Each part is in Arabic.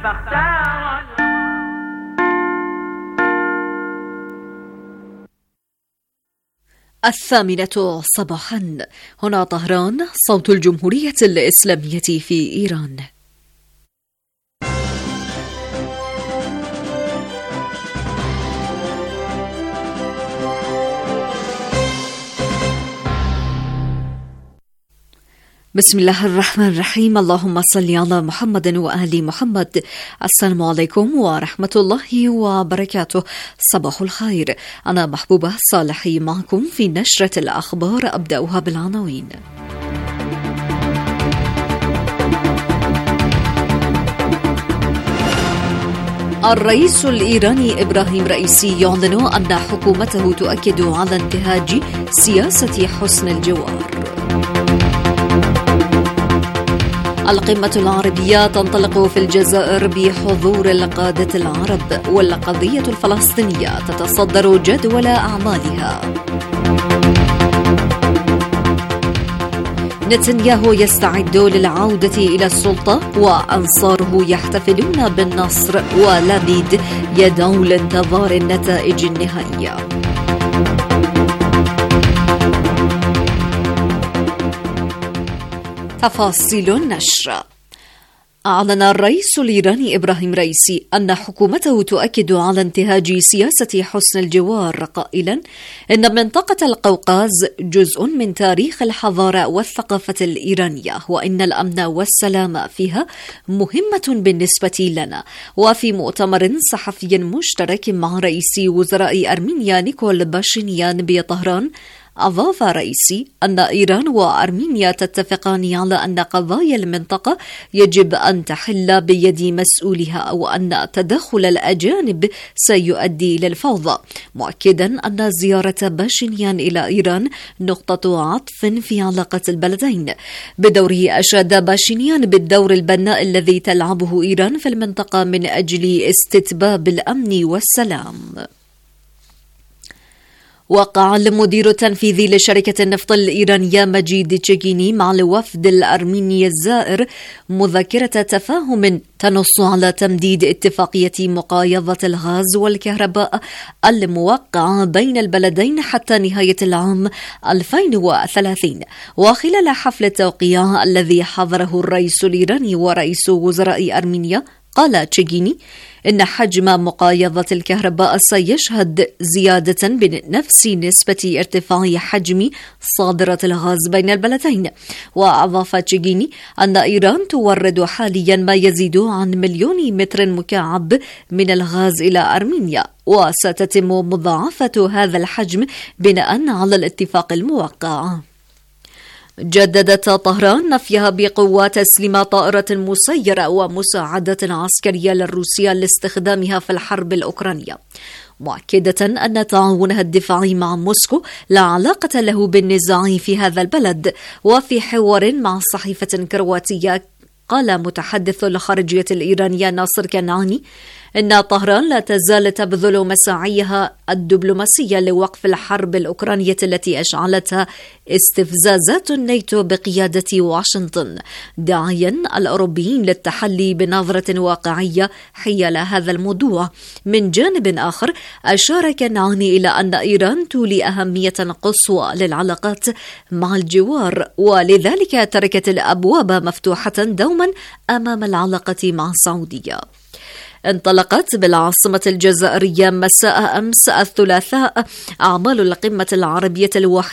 فاختار. الثامنة صباحا، هنا طهران، صوت الجمهورية الإسلامية في إيران. بسم الله الرحمن الرحيم. اللهم صل على محمد وآل محمد. السلام عليكم ورحمة الله وبركاته. صباح الخير، أنا محبوبة صالحي معكم في نشرة الأخبار. أبدأها بالعناوين. الرئيس الإيراني إبراهيم رئيسي يعلن أن حكومته تؤكد على انتهاج سياسة حسن الجوار. القمة العربية تنطلق في الجزائر بحضور القادة العرب، والقضية الفلسطينية تتصدر جدول أعمالها. نتنياهو يستعد للعودة إلى السلطة، وأنصاره يحتفلون بالنصر، ولبيد يدعو لانتظار النتائج النهائية. تفاصيل النشر. أعلن الرئيس الإيراني إبراهيم رئيسي أن حكومته تؤكد على انتهاج سياسة حسن الجوار، قائلا إن منطقة القوقاز جزء من تاريخ الحضارة والثقافة الإيرانية، وإن الأمن والسلام فيها مهمة بالنسبة لنا. وفي مؤتمر صحفي مشترك مع رئيس وزراء أرمينيا نيكول باشينيان بطهران، أضاف رئيسي أن إيران وأرمينيا تتفقان على أن قضايا المنطقة يجب أن تحل بيد مسؤولها، وأن تدخل الأجانب سيؤدي إلى الفوضى، مؤكدا أن زيارة باشينيان إلى إيران نقطة عطف في علاقة البلدين. بدوره أشاد باشينيان بالدور البناء الذي تلعبه إيران في المنطقة من أجل استتباب الأمن والسلام. وقع المدير التنفيذي لشركة النفط الإيرانية مجيد تشيغيني مع الوفد الأرميني الزائر مذكرة تفاهم تنص على تمديد اتفاقية مقايضة الغاز والكهرباء الموقعة بين البلدين حتى نهاية العام 2030. وخلال حفل التوقيع الذي حضره الرئيس الإيراني ورئيس وزراء أرمينيا، قال تشيغيني إن حجم مقايضة الكهرباء سيشهد زيادة بنفس نسبة ارتفاع حجم صادرة الغاز بين البلدين. وأضاف تشيغيني أن إيران تورد حاليا ما يزيد عن 1,000,000 متر مكعب من الغاز إلى أرمينيا، وستتم مضاعفة هذا الحجم بناء على الاتفاق الموقع. جددت طهران نفيها بقوة تسليم طائرة مسيرة ومساعدة عسكرية للروسيا لاستخدامها في الحرب الأوكرانية، مؤكدة أن تعاونها الدفاعي مع موسكو لا علاقة له بالنزاع في هذا البلد. وفي حوار مع صحيفة كرواتية، قال متحدث الخارجية الإيرانية ناصر كنعاني إن طهران لا تزال تبذل مساعيها الدبلوماسية لوقف الحرب الأوكرانية التي أشعلتها استفزازات الناتو بقيادة واشنطن، داعيا الأوروبيين للتحلي بنظرة واقعية حيال هذا الموضوع. من جانب آخر، أشار كنعاني إلى أن إيران تولي أهمية قصوى للعلاقات مع الجوار، ولذلك تركت الأبواب مفتوحة دوما أمام العلاقة مع السعودية. انطلقت بالعاصمة الجزائرية مساء أمس الثلاثاء أعمال القمة العربية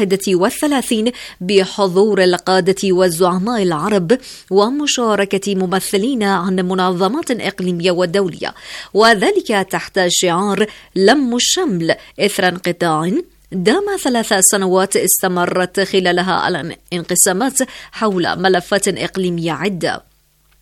31 بحضور القادة والزعماء العرب ومشاركة ممثلين عن منظمات إقليمية ودولية، وذلك تحت شعار لم الشمل إثر انقطاع دام 3 سنوات استمرت خلالها الانقسامات حول ملفات إقليمية عدة.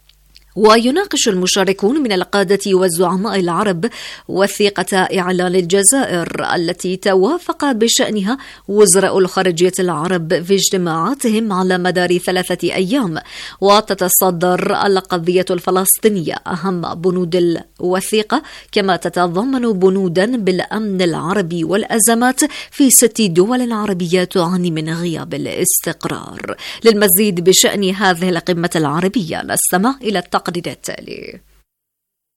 ويناقش المشاركون من القادة والزعماء العرب وثيقة إعلان الجزائر التي توافق بشأنها وزراء الخارجية العرب في اجتماعاتهم على مدار 3 أيام. وتتصدر القضية الفلسطينية أهم بنود الوثيقة، كما تتضمن بنودا بالأمن العربي والأزمات في 6 دول عربية تعاني من غياب الاستقرار. للمزيد بشأن هذه القمة العربية نستمع إلى التقرير التالي.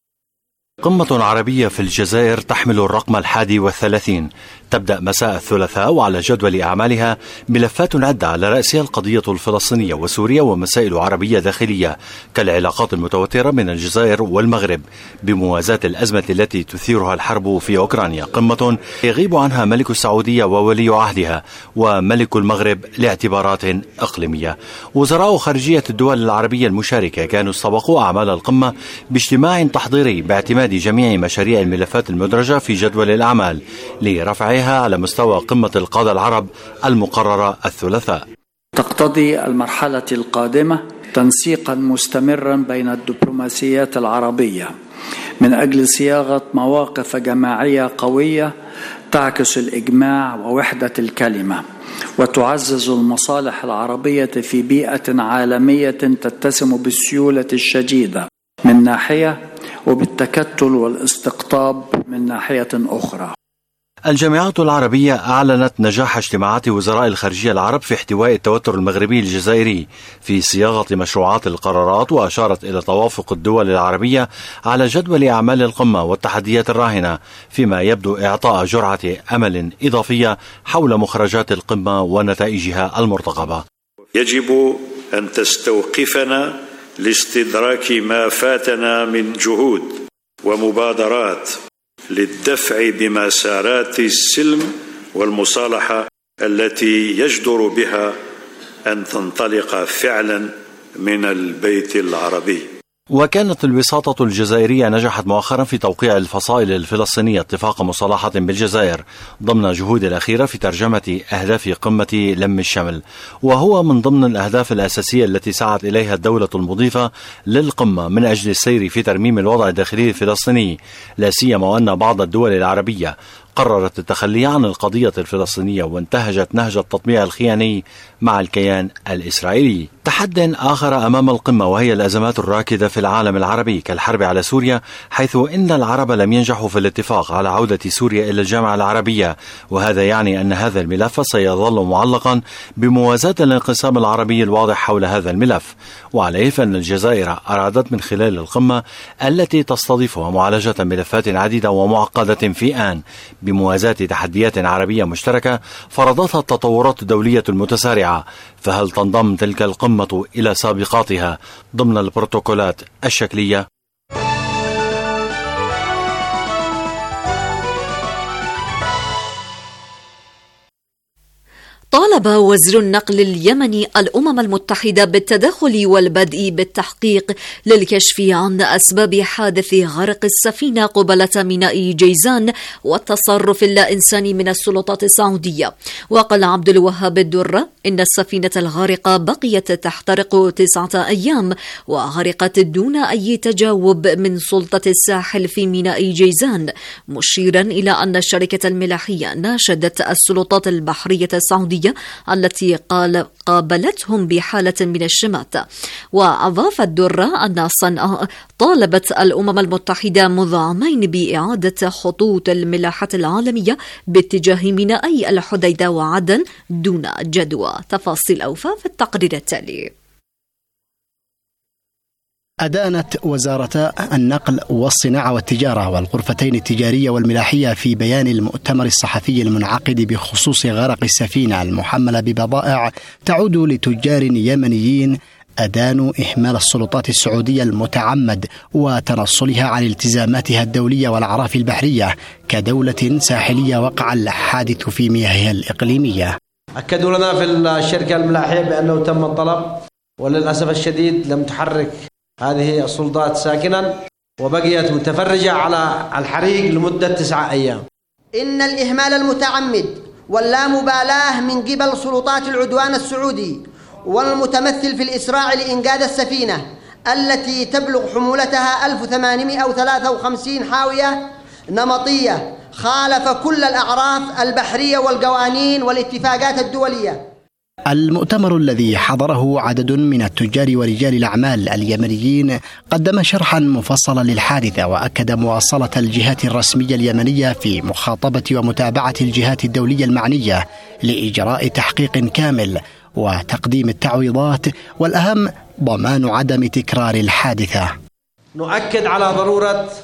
قمة عربية في الجزائر تحمل الرقم 31. تبدأ مساء الثلاثاء، وعلى جدول أعمالها ملفات عدة على رأسها القضية الفلسطينية وسوريا ومسائل عربية داخلية كالعلاقات المتوترة بين الجزائر والمغرب بموازاة الأزمة التي تثيرها الحرب في أوكرانيا. قمة يغيب عنها ملك السعودية وولي عهدها وملك المغرب لاعتبارات إقليمية. وزراء خارجية الدول العربية المشاركة كانوا استبقوا أعمال القمة باجتماع تحضيري باعتماد جميع مشاريع الملفات المدرجة في جدول الأعمال لرفعها على مستوى قمة القادة العرب المقررة الثلاثاء. تقتضي المرحلة القادمة تنسيقا مستمرا بين الدبلوماسيات العربية من أجل صياغة مواقف جماعية قوية تعكس الإجماع ووحدة الكلمة وتعزز المصالح العربية في بيئة عالمية تتسم بالسيولة الشديدة من ناحية وبالتكتل والاستقطاب من ناحية أخرى. الجامعات العربية أعلنت نجاح اجتماعات وزراء الخارجية العرب في احتواء التوتر المغربي الجزائري في صياغة مشروعات القرارات، وأشارت إلى توافق الدول العربية على جدول أعمال القمة والتحديات الراهنة، فيما يبدو إعطاء جرعة أمل إضافية حول مخرجات القمة ونتائجها المرتقبة. يجب أن تستوقفنا لاستدراك ما فاتنا من جهود ومبادرات للدفع بمسارات السلم والمصالحة التي يجدر بها أن تنطلق فعلا من البيت العربي. وكانت الوساطة الجزائرية نجحت مؤخرا في توقيع الفصائل الفلسطينية اتفاق مصالحة بالجزائر ضمن جهود الأخيرة في ترجمة أهداف قمة لم الشمل، وهو من ضمن الأهداف الأساسية التي سعت إليها الدولة المضيفة للقمة من أجل السير في ترميم الوضع الداخلي الفلسطيني، لا سيما وأن بعض الدول العربية قررت التخلي عن القضية الفلسطينية وانتهجت نهج التطبيع الخياني مع الكيان الإسرائيلي. تحد آخر أمام القمة وهي الأزمات الراكدة في العالم العربي كالحرب على سوريا، حيث إن العرب لم ينجحوا في الاتفاق على عودة سوريا إلى الجامعة العربية، وهذا يعني أن هذا الملف سيظل معلقا بموازاة الانقسام العربي الواضح حول هذا الملف. وعليه فإن الجزائر أرادت من خلال القمة التي تستضيفها معالجة ملفات عديدة ومعقدة في آن بموازاة تحديات عربية مشتركة فرضتها التطورات الدولية المتسارعة. فهل تنضم تلك القمة إلى سابقاتها ضمن البروتوكولات الشكلية؟ طالب وزير النقل اليمني الأمم المتحدة بالتدخل والبدء بالتحقيق للكشف عن أسباب حادث غرق السفينة قبالة ميناء جيزان والتصرف اللا إنساني من السلطات السعودية. وقال عبد الوهاب الدرة إن السفينة الغارقة بقيت تحترق 9 أيام وغرقت دون أي تجاوب من سلطة الساحل في ميناء جيزان، مشيرا إلى أن الشركة الملاحية ناشدت السلطات البحرية السعودية التي قابلتهم بحالة من الشماتة. وأضاف الدرة أن صنعاء طالبت الأمم المتحدة منذ عامين بإعادة خطوط الملاحة العالمية باتجاه مينائي الحديدة وعدن دون جدوى. تفاصيل أوفى في التقرير التالي. أدانت وزارة النقل والصناعة والتجارة والغرفتين التجارية والملاحية في بيان المؤتمر الصحفي المنعقد بخصوص غرق السفينة المحملة ببضائع تعود لتجار يمنيين أدانوا إهمال السلطات السعودية المتعمد وتنصلها عن التزاماتها الدولية والأعراف البحرية كدولة ساحلية وقع الحادث في مياهها الإقليمية. أكدوا لنا في الشركة الملاحية بأنه تم الطلب، وللأسف الشديد لم تحرك هذه السلطات ساكنا وبقيت متفرجة على الحريق لمدة 9 أيام. إن الإهمال المتعمد واللامبالاة من قبل سلطات العدوان السعودي والمتمثل في الإسراع لإنقاذ السفينة التي تبلغ حمولتها 1853 حاوية نمطية خالف كل الأعراف البحرية والقوانين والاتفاقات الدولية. المؤتمر الذي حضره عدد من التجار ورجال الأعمال اليمنيين قدم شرحا مفصلا للحادثة، وأكد مواصلة الجهات الرسمية اليمنية في مخاطبة ومتابعة الجهات الدولية المعنية لإجراء تحقيق كامل وتقديم التعويضات، والأهم ضمان عدم تكرار الحادثة. نؤكد على ضرورة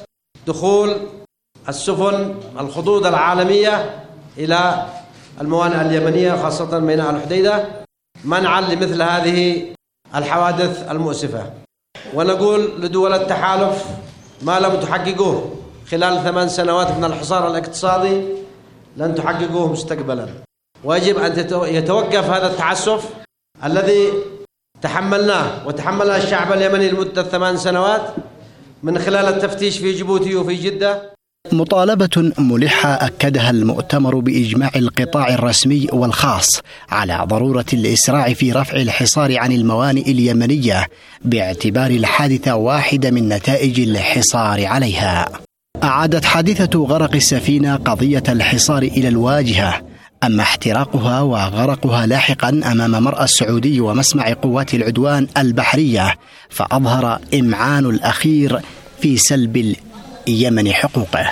دخول السفن الخطوط العالمية إلى الموانئ اليمنية خاصة ميناء الحديدة منعا لمثل هذه الحوادث المؤسفة. ونقول لدول التحالف ما لم تحققوه خلال 8 سنوات من الحصار الاقتصادي لن تحققوه مستقبلا، ويجب أن يتوقف هذا التعسف الذي تحملناه وتحمله الشعب اليمني لمدة 8 سنوات من خلال التفتيش في جيبوتي وفي جدة. مطالبة ملحة أكدها المؤتمر بإجماع القطاع الرسمي والخاص على ضرورة الإسراع في رفع الحصار عن الموانئ اليمنية باعتبار الحادثة واحدة من نتائج الحصار عليها. أعادت حادثة غرق السفينة قضية الحصار إلى الواجهة، أما احتراقها وغرقها لاحقا أمام مرأى السعودي ومسمع قوات العدوان البحرية فأظهر إمعان الأخير في سلب اليمن حقوقه.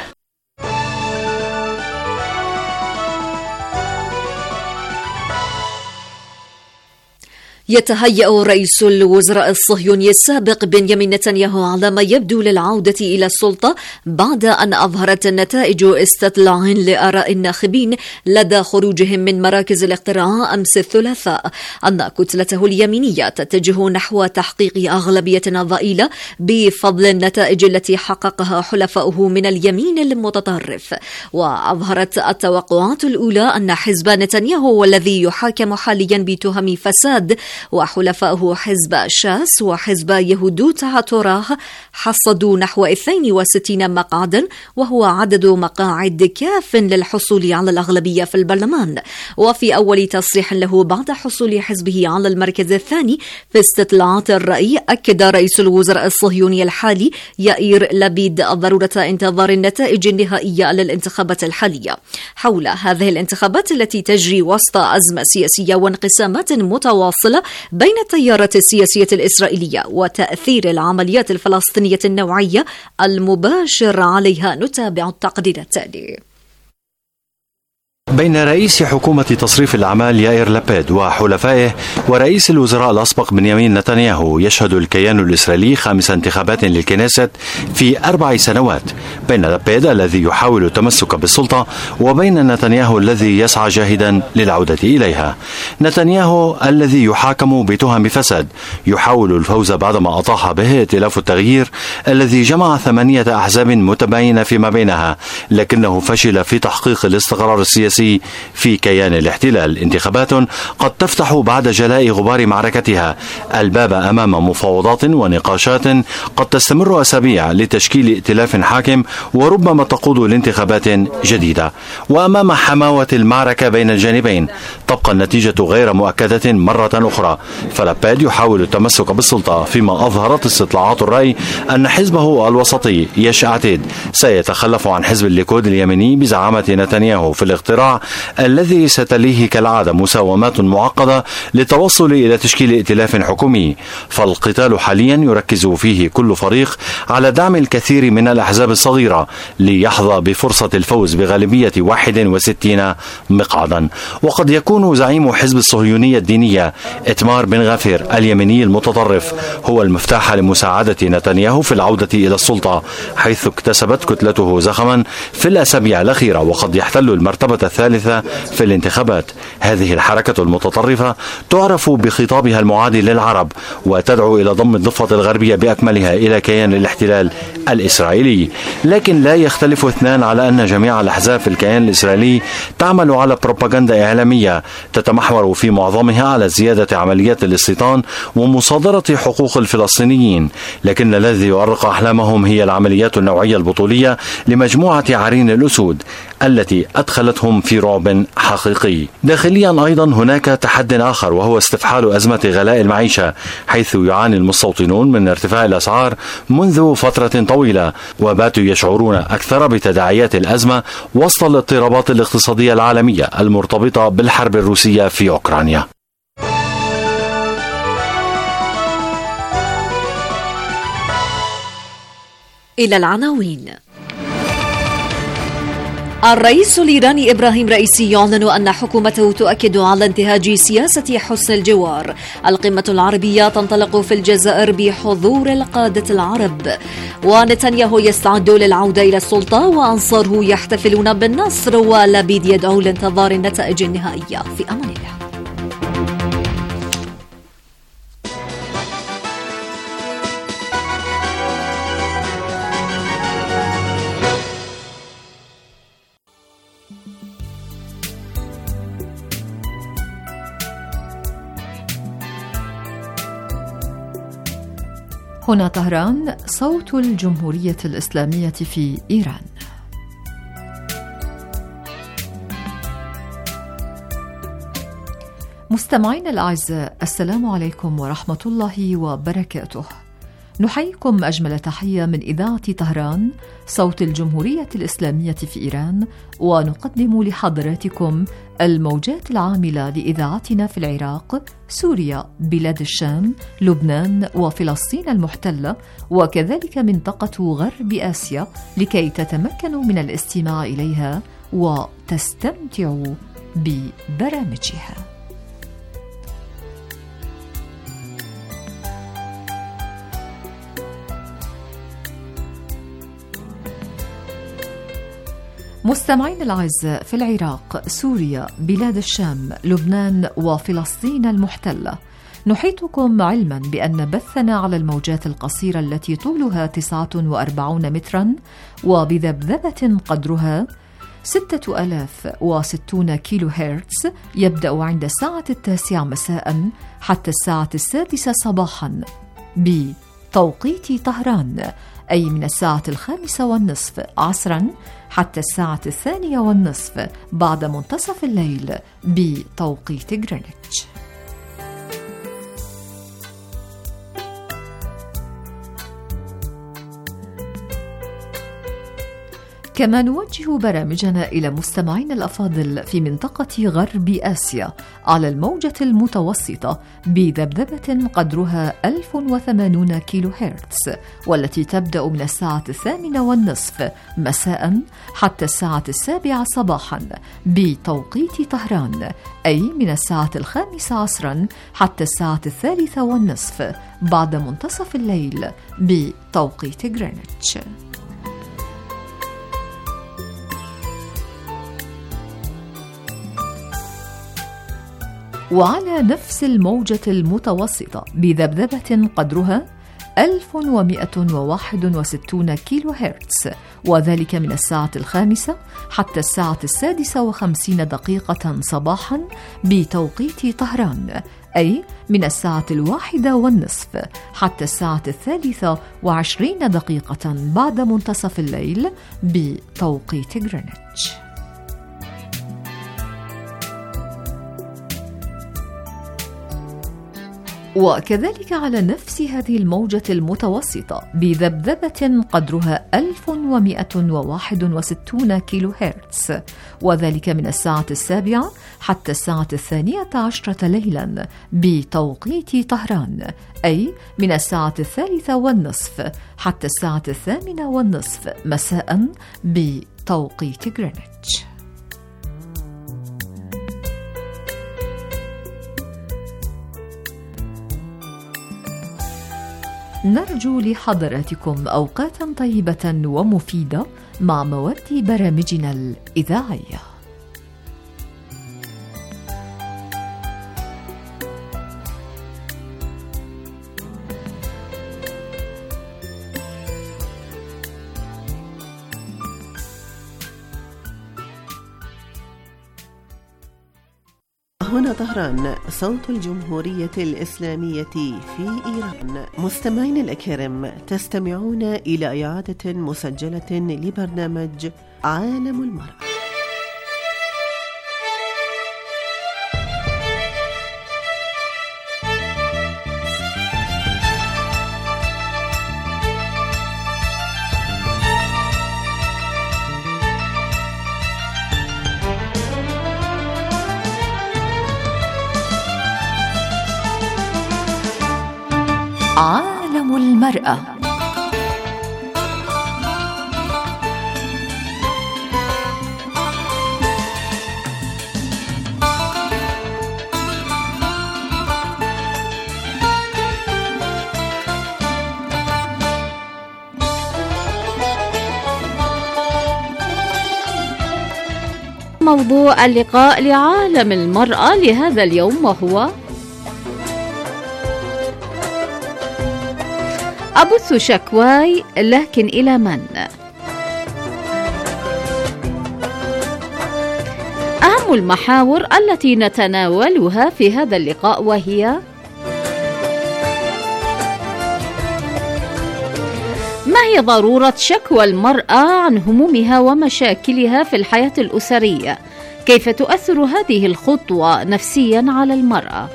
يتهيأ رئيس الوزراء الصهيوني السابق بنيامين نتنياهو على ما يبدو للعودة إلى السلطة بعد أن أظهرت النتائج استطلاع لآراء الناخبين لدى خروجهم من مراكز الاقتراع أمس الثلاثاء أن كتلته اليمينية تتجه نحو تحقيق أغلبية ضئيلة بفضل النتائج التي حققها حلفاؤه من اليمين المتطرف. وأظهرت التوقعات الأولى أن حزب نتنياهو والذي يحاكم حاليا بتهم فساد وحلفاؤه حزب شاس وحزب يهودوت هاتوراه حصدوا نحو 62 مقعدا، وهو عدد مقاعد كاف للحصول على الأغلبية في البرلمان. وفي أول تصريح له بعد حصول حزبه على المركز الثاني في استطلاعات الرأي، أكد رئيس الوزراء الصهيوني الحالي يائير لبيد ضرورة انتظار النتائج النهائية للانتخابات الحالية. حول هذه الانتخابات التي تجري وسط أزمة سياسية وانقسامات متواصلة بين التيارات السياسية الإسرائيلية وتأثير العمليات الفلسطينية النوعية المباشر عليها، نتابع التقرير التالي. بين رئيس حكومة تصريف الأعمال يائير لبيد وحلفائه ورئيس الوزراء الأسبق بنيامين نتنياهو، يشهد الكيان الإسرائيلي 5 انتخابات للكنيست في 4 سنوات، بين لبيد الذي يحاول التمسك بالسلطة وبين نتنياهو الذي يسعى جاهدا للعودة إليها. نتنياهو الذي يحاكم بتهم فساد يحاول الفوز بعدما أطاح به ائتلاف التغيير الذي جمع 8 أحزاب متباينة فيما بينها، لكنه فشل في تحقيق الاستقرار السياسي في كيان الاحتلال. انتخابات قد تفتح بعد جلاء غبار معركتها الباب أمام مفاوضات ونقاشات قد تستمر أسابيع لتشكيل ائتلاف حاكم وربما تقود لانتخابات جديدة. وأمام حماوة المعركة بين الجانبين تبقى النتيجة غير مؤكدة مرة أخرى، فلبيد يحاول التمسك بالسلطة، فيما أظهرت استطلاعات الرأي أن حزبه الوسطي يش عتيد سيتخلف عن حزب الليكود اليمني بزعامة نتنياهو في الاقتراع الذي ستليه كالعادة مساومات معقدة للتوصل إلى تشكيل ائتلاف حكومي. فالقتال حاليا يركز فيه كل فريق على دعم الكثير من الأحزاب الصغيرة ليحظى بفرصة الفوز بغالبية 61 مقعدا. وقد يكون زعيم حزب الصهيونية الدينية إتمار بن غفير اليمني المتطرف هو المفتاح لمساعدة نتنياهو في العودة إلى السلطة، حيث اكتسبت كتلته زخما في الأسابيع الأخيرة وقد يحتل المرتبة الثالثة في الانتخابات. هذه الحركة المتطرفة تعرف بخطابها المعادي للعرب وتدعو إلى ضم الضفة الغربية بأكملها إلى كيان الاحتلال الإسرائيلي، لكن لا يختلف اثنان على أن جميع الأحزاب في الكيان الإسرائيلي تعمل على بروباغندا إعلامية تتمحور في معظمها على زيادة عمليات الاستيطان ومصادرة حقوق الفلسطينيين، لكن الذي يؤرق أحلامهم هي العمليات النوعية البطولية لمجموعة عرين الأسود التي أدخلتهم في رعب حقيقي. داخليا أيضا هناك تحد آخر وهو استفحال أزمة غلاء المعيشة، حيث يعاني المستوطنون من ارتفاع الأسعار منذ فترة طويلة وباتوا يشعرون أكثر بتداعيات الأزمة وسط الاضطرابات الاقتصادية العالمية المرتبطة بالحرب الروسية في أوكرانيا. إلى العناوين. الرئيس الإيراني إبراهيم رئيسي يعلن أن حكومته تؤكد على انتهاج سياسة حسن الجوار. القمة العربية تنطلق في الجزائر بحضور القادة العرب. ونتنياهو يستعد للعودة إلى السلطة وأنصاره يحتفلون بالنصر، ولبيد يدعو لانتظار النتائج النهائية. في أمان الله. هنا طهران، صوت الجمهورية الإسلامية في إيران. مستمعين الأعزاء، السلام عليكم ورحمة الله وبركاته. نحييكم أجمل تحية من إذاعة طهران، صوت الجمهورية الإسلامية في إيران، ونقدم لحضراتكم الموجات العاملة لإذاعتنا في العراق، سوريا، بلاد الشام، لبنان وفلسطين المحتلة، وكذلك منطقة غرب آسيا، لكي تتمكنوا من الاستماع إليها وتستمتعوا ببرامجها. مستمعين الأعزاء، في العراق، سوريا، بلاد الشام، لبنان وفلسطين المحتلة، نحيطكم علما بأن بثنا على الموجات القصيرة التي طولها 49 مترا وبذبذبة قدرها 6060 كيلو هرتز يبدأ عند الساعة 9 مساء حتى الساعة 6 صباحا بتوقيت طهران، أي من الساعة 5:30 عصرا حتى الساعة 2:30 بعد منتصف الليل بتوقيت غرينتش. كما نوجه برامجنا إلى مستمعين الأفاضل في منطقة غرب آسيا على الموجة المتوسطة بذبذبة قدرها 1080 كيلو هرتز، والتي تبدأ من الساعة 8:30 مساء حتى الساعة 7 صباحا بتوقيت طهران، أي من الساعة 5 عصرا حتى الساعة 3:30 بعد منتصف الليل بتوقيت غرينتش. وعلى نفس الموجة المتوسطة بذبذبة قدرها 1161 كيلو هرتز، وذلك من الساعة 5 حتى الساعة 6:50 صباحا بتوقيت طهران، أي من الساعة 1:30 حتى الساعة 23 بعد منتصف الليل بتوقيت غرينتش. وكذلك على نفس هذه الموجة المتوسطة بذبذبة قدرها 1161 كيلو هرتز، وذلك من الساعة 7 حتى الساعة 12 ليلا بتوقيت طهران، أي من الساعة 3:30 حتى الساعة 8:30 مساء بتوقيت غرينتش. نرجو لحضراتكم أوقاتا طيبة ومفيدة مع مواد برامجنا الإذاعية. هنا طهران، صوت الجمهورية الإسلامية في إيران. مستمعين الأكارم، تستمعون إلى إعادة مسجلة لبرنامج عالم المرأة. عالم المرأة. موضوع اللقاء لعالم المرأة لهذا اليوم، وهو أبث شكواي لكن إلى من؟ أهم المحاور التي نتناولها في هذا اللقاء وهي: ما هي ضرورة شكوى المرأة عن همومها ومشاكلها في الحياة الأسرية؟ كيف تؤثر هذه الخطوة نفسياً على المرأة؟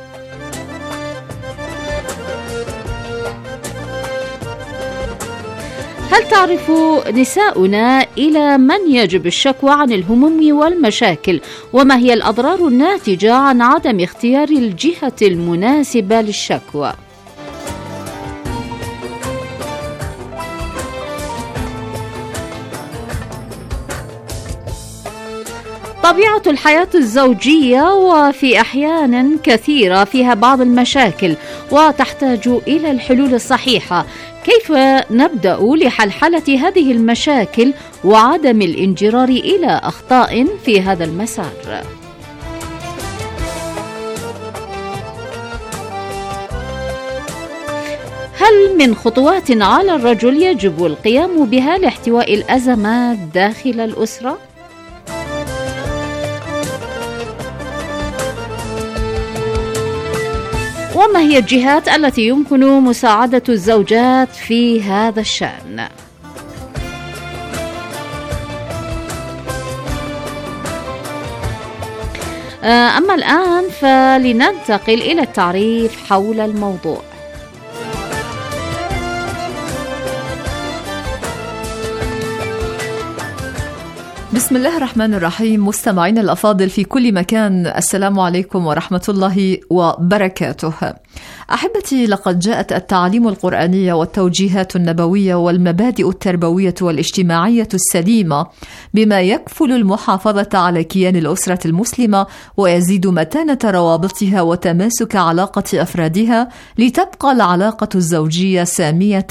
هل تعرف نساؤنا إلى من يجب الشكوى عن الهموم والمشاكل؟ وما هي الأضرار الناتجة عن عدم اختيار الجهة المناسبة للشكوى؟ طبيعة الحياة الزوجية وفي أحيان كثيرة فيها بعض المشاكل وتحتاج إلى الحلول الصحيحة. كيف نبدأ لحلحلة هذه المشاكل وعدم الانجرار إلى أخطاء في هذا المسار؟ هل من خطوات على الرجل يجب القيام بها لاحتواء الأزمات داخل الأسرة؟ وما هي الجهات التي يمكن مساعدة الزوجات في هذا الشأن؟ أما الآن فلننتقل إلى التعريف حول الموضوع. بسم الله الرحمن الرحيم. مستمعينا الأفاضل في كل مكان، السلام عليكم ورحمة الله وبركاته. أحبتي، لقد جاءت التعاليم القرآنية والتوجيهات النبوية والمبادئ التربوية والاجتماعية السليمة بما يكفل المحافظة على كيان الأسرة المسلمة ويزيد متانة روابطها وتماسك علاقة أفرادها، لتبقى العلاقة الزوجية سامية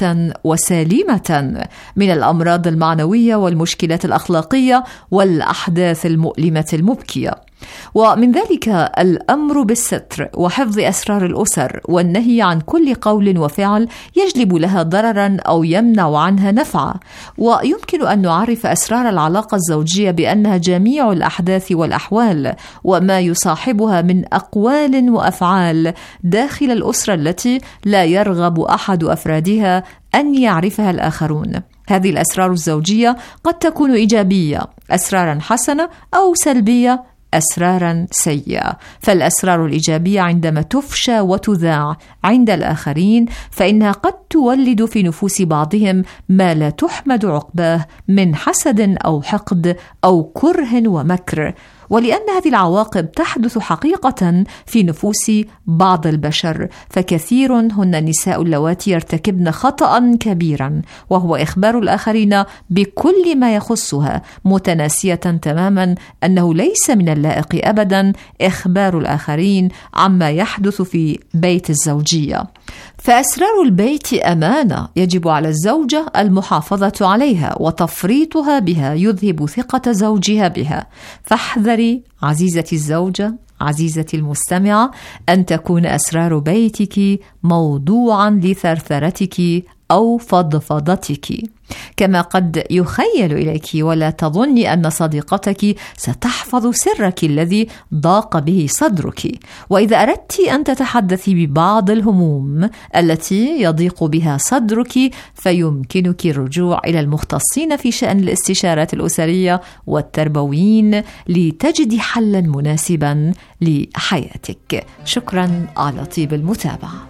وسليمة من الأمراض المعنوية والمشكلات الأخلاقية والأحداث المؤلمة المبكية. ومن ذلك الأمر بالستر وحفظ أسرار الأسر والنهي عن كل قول وفعل يجلب لها ضررا أو يمنع عنها نفعا. ويمكن أن نعرف أسرار العلاقة الزوجية بأنها جميع الأحداث والأحوال وما يصاحبها من أقوال وأفعال داخل الأسرة التي لا يرغب أحد أفرادها أن يعرفها الآخرون. هذه الأسرار الزوجية قد تكون إيجابية، أسرارا حسنة، أو سلبية، أسرارا سيئة. فالأسرار الإيجابية عندما تفشى وتذاع عند الآخرين فإنها قد تولد في نفوس بعضهم ما لا تحمد عقباه من حسد أو حقد أو كره ومكر. ولأن هذه العواقب تحدث حقيقة في نفوس بعض البشر، فكثير هن النساء اللواتي يرتكبن خطأ كبيرا، وهو إخبار الآخرين بكل ما يخصها، متناسية تماما أنه ليس من اللائق أبدا إخبار الآخرين عما يحدث في بيت الزوجية. فأسرار البيت أمانة يجب على الزوجة المحافظة عليها، وتفريطها بها يذهب ثقة زوجها بها. فاحذري عزيزتي الزوجة، عزيزتي المستمعة، أن تكون أسرار بيتك موضوعا لثرثرتك أو فضفضتك، كما قد يخيل إليك ولا تظني أن صديقتك ستحفظ سرك الذي ضاق به صدرك. وإذا أردت أن تتحدثي ببعض الهموم التي يضيق بها صدرك فيمكنك الرجوع إلى المختصين في شأن الاستشارات الأسرية والتربويين لتجدي حلا مناسبا لحياتك. شكرا على طيب المتابعة.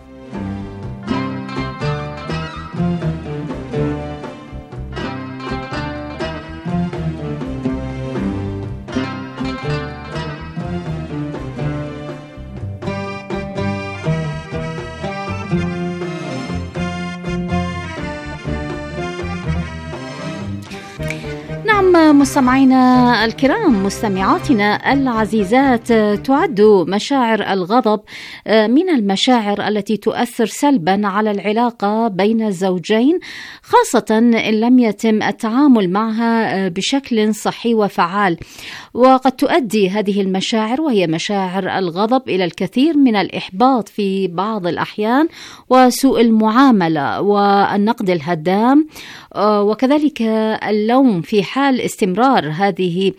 واليوم مستمعينا الكرام، مستمعاتنا العزيزات، تعد مشاعر الغضب من المشاعر التي تؤثر سلبا على العلاقة بين الزوجين، خاصة إن لم يتم التعامل معها بشكل صحي وفعال. وقد تؤدي هذه المشاعر وهي مشاعر الغضب إلى الكثير من الإحباط في بعض الأحيان، وسوء المعاملة والنقد الهدام، وكذلك اللوم في حال استمرار هذه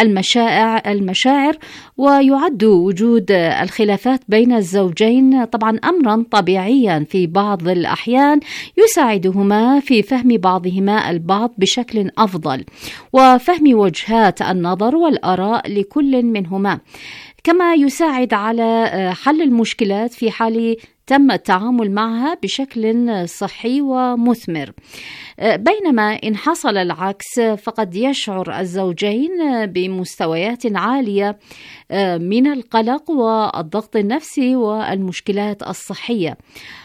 المشاعر. ويعد وجود الخلافات بين الزوجين طبعا أمرا طبيعيا في بعض الأحيان يساعدهما في فهم بعضهما البعض بشكل أفضل، وفهم وجهات النظر والآراء لكل منهما، كما يساعد على حل المشكلات في حال تم التعامل معها بشكل صحي ومثمر. بينما إن حصل العكس فقد يشعر الزوجين بمستويات عالية من القلق والضغط النفسي والمشكلات الصحية،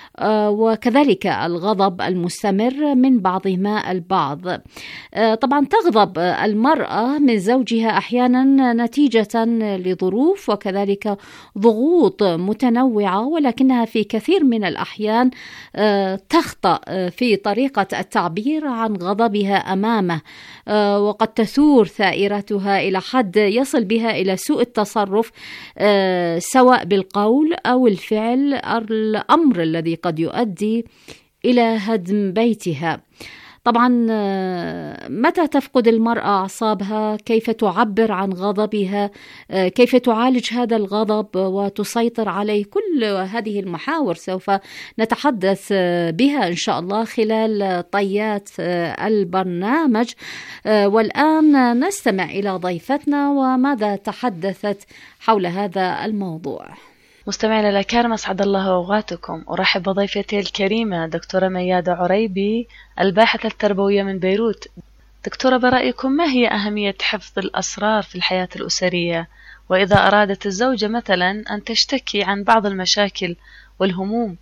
وكذلك الغضب المستمر من بعضهما البعض. طبعا تغضب المرأة من زوجها أحيانا نتيجة لظروف وكذلك ضغوط متنوعة، ولكنها في كثير من الأحيان تخطأ في طريقة التعبير عن غضبها أمامه، وقد تثور ثائرتها إلى حد يصل بها إلى سوء التصرف سواء بالقول أو الفعل، الأمر الذي قد يؤدي إلى هدم بيتها. طبعا متى تفقد المرأة أعصابها؟ كيف تعبر عن غضبها؟ كيف تعالج هذا الغضب وتسيطر عليه؟ كل هذه المحاور سوف نتحدث بها إن شاء الله خلال طيات البرنامج. والآن نستمع إلى ضيفتنا وماذا تحدثت حول هذا الموضوع. مستمعينا الأكارم، أسعد الله أوقاتكم. أرحب بضيفتي الكريمة دكتورة ميادة عريبي، الباحثة التربوية من بيروت. دكتورة، برأيكم ما هي أهمية حفظ الأسرار في الحياة الأسرية؟ وإذا أرادت الزوجة مثلا أن تشتكي عن بعض المشاكل والهموم،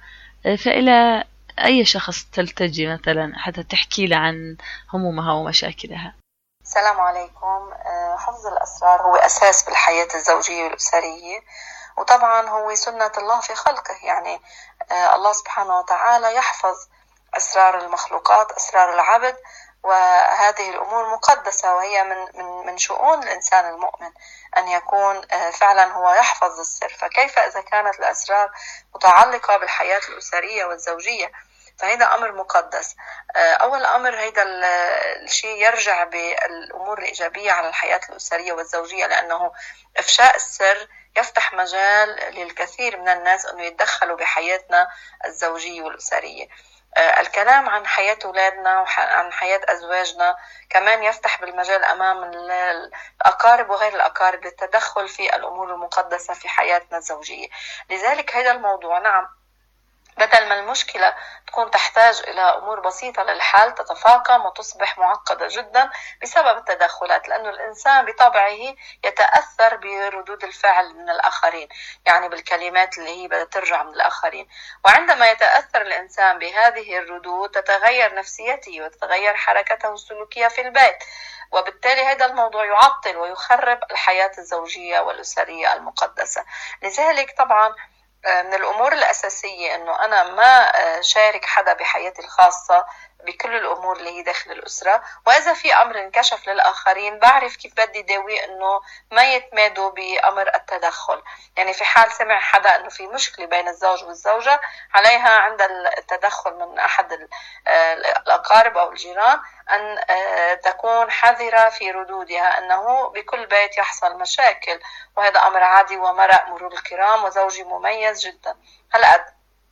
فإلى أي شخص تلتجي مثلا حتى تحكي له عن همومها ومشاكلها؟ السلام عليكم. حفظ الأسرار هو أساس بالحياة الزوجية والأسرية، وطبعا هو سنة الله في خلقه. يعني الله سبحانه وتعالى يحفظ أسرار المخلوقات، أسرار العبد، وهذه الأمور مقدسة، وهي من شؤون الإنسان المؤمن أن يكون فعلا هو يحفظ السر. فكيف إذا كانت الأسرار متعلقة بالحياة الأسرية والزوجية؟ فهذا أمر مقدس. أول أمر هذا الشيء يرجع بالأمور الإيجابية على الحياة الأسرية والزوجية، لأنه إفشاء السر يفتح مجال للكثير من الناس أنه يتدخلوا بحياتنا الزوجية والأسرية. الكلام عن حياة أولادنا وعن حياة أزواجنا كمان يفتح بالمجال أمام الأقارب وغير الأقارب للتدخل في الأمور المقدسة في حياتنا الزوجية. لذلك هذا الموضوع نعم بدل ما المشكلة تكون تحتاج إلى أمور بسيطة للحل تتفاقم وتصبح معقدة جدا بسبب التدخلات، لأنه الإنسان بطبعه يتأثر بردود الفعل من الآخرين، يعني بالكلمات اللي هي بدها ترجع من الآخرين. وعندما يتأثر الإنسان بهذه الردود تتغير نفسيته وتتغير حركته السلوكية في البيت، وبالتالي هذا الموضوع يعطل ويخرب الحياة الزوجية والأسرية المقدسة. لذلك طبعا من الأمور الأساسية أنه أنا ما شارك حدا بحياتي الخاصة بكل الأمور اللي هي داخل الأسرة، وإذا في أمر انكشف للآخرين بعرف كيف بدي داويه أنه ما يتمادوا بأمر التدخل. يعني في حال سمع حدا أنه في مشكلة بين الزوج والزوجة عليها عند التدخل من أحد الأقارب أو الجيران أن تكون حذرة في ردودها، أنه بكل بيت يحصل مشاكل وهذا أمر عادي ومرأ مرور الكرام وزوجي مميز جدا. هلأ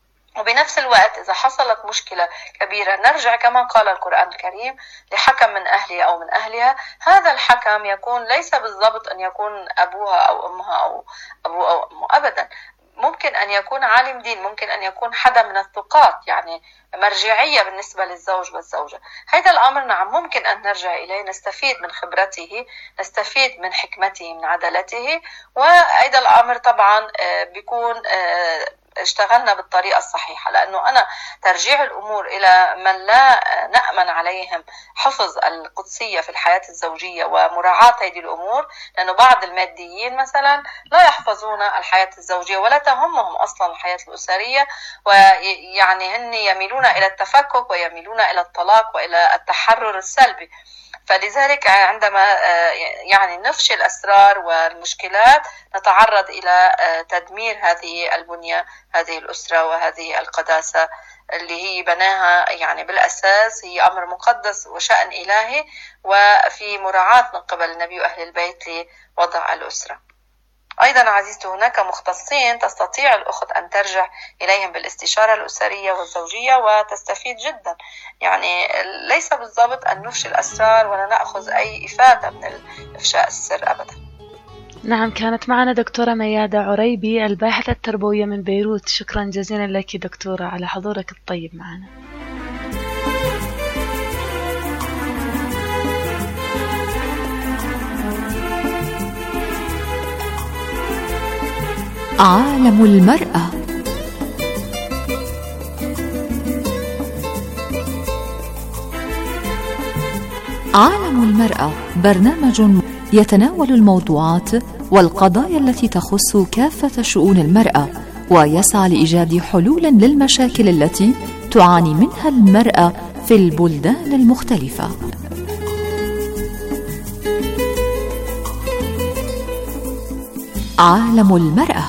وبنفس الوقت إذا حصلت مشكلة كبيرة نرجع كما قال القرآن الكريم لحكم من أهلها أو من أهلها. هذا الحكم يكون ليس بالضبط أن يكون أبوها أو أمها أو أبوه أو أمه أبدا، ممكن أن يكون عالم دين، ممكن أن يكون حدا من الثقات، يعني مرجعية بالنسبة للزوج والزوجة. هذا الأمر نعم ممكن أن نرجع إليه، نستفيد من خبرته، نستفيد من حكمته، من عدالته. وهذا الأمر طبعا بيكون اشتغلنا بالطريقة الصحيحة، لأنه أنا ترجيع الأمور إلى من لا نأمن عليهم حفظ القدسية في الحياة الزوجية ومراعاة هذه الأمور، لأنه بعض الماديين مثلا لا يحفظون الحياة الزوجية ولا تهمهم أصلا الحياة الأسرية، ويعني هن يميلون إلى التفكك ويميلون إلى الطلاق وإلى التحرر السلبي. فلذلك عندما يعني نفشي الأسرار والمشكلات نتعرض إلى تدمير هذه البنية، هذه الأسرة وهذه القداسة اللي هي بناها يعني بالأساس هي أمر مقدس وشأن إلهي، وفي مراعاة من قبل النبي وأهل البيت لوضع الأسرة. أيضا عزيزتي هناك مختصين تستطيع الأخت أن ترجع إليهم بالاستشارة الأسرية والزوجية وتستفيد جدا. يعني ليس بالضبط أن نفشي الأسرار ولا نأخذ أي إفادة من إفشاء السر أبدا. نعم، كانت معنا دكتورة ميادة عريبي الباحثة التربوية من بيروت. شكرا جزيلا لك دكتورة على حضورك الطيب معنا. عالم المرأة. عالم المرأة برنامج يتناول الموضوعات والقضايا التي تخص كافة شؤون المرأة، ويسعى لإيجاد حلول للمشاكل التي تعاني منها المرأة في البلدان المختلفة. عالم المرأة.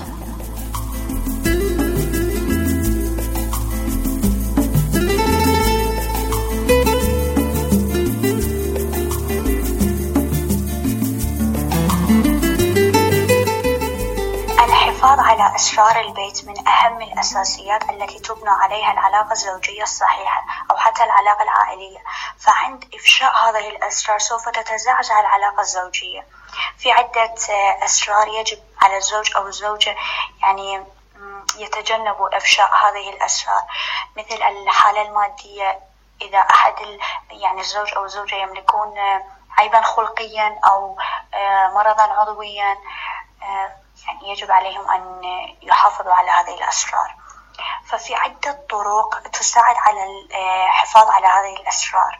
الحفاظ على أسرار البيت من أهم الأساسيات التي تبنى عليها العلاقة الزوجية الصحيحة أو حتى العلاقة العائلية، فعند إفشاء هذه الأسرار سوف تتزعزع العلاقة الزوجية. في عدة أسرار يجب على الزوج أو الزوجة يعني يتجنبوا إفشاء هذه الأسرار، مثل الحالة المادية. إذا أحد يعني الزوج أو الزوجة يملكون عيبا خلقيا أو مرضا عضويا، يعني يجب عليهم أن يحافظوا على هذه الأسرار. ففي عدة طرق تساعد على الحفاظ على هذه الأسرار.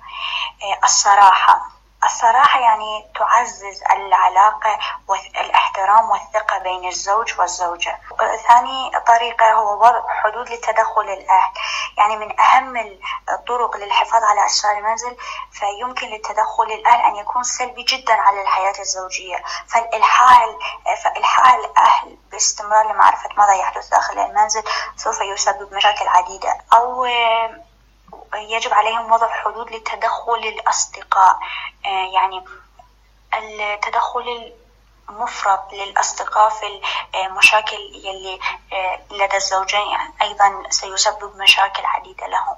الصراحة يعني تعزز العلاقة والاحترام والثقة بين الزوج والزوجة. ثاني طريقة هو وضع حدود لتدخل الأهل. يعني من أهم الطرق للحفاظ على أسرار المنزل فيمكن للتدخل الأهل أن يكون سلبي جدا على الحياة الزوجية، فإلحاح الأهل باستمرار لمعرفة ماذا يحدث داخل المنزل سوف يسبب مشاكل عديدة. أو يجب عليهم وضع حدود لتدخل الأصدقاء، يعني التدخل المفرط للأصدقاء في المشاكل يلي لدى الزوجين يعني أيضا سيسبب مشاكل عديدة لهم.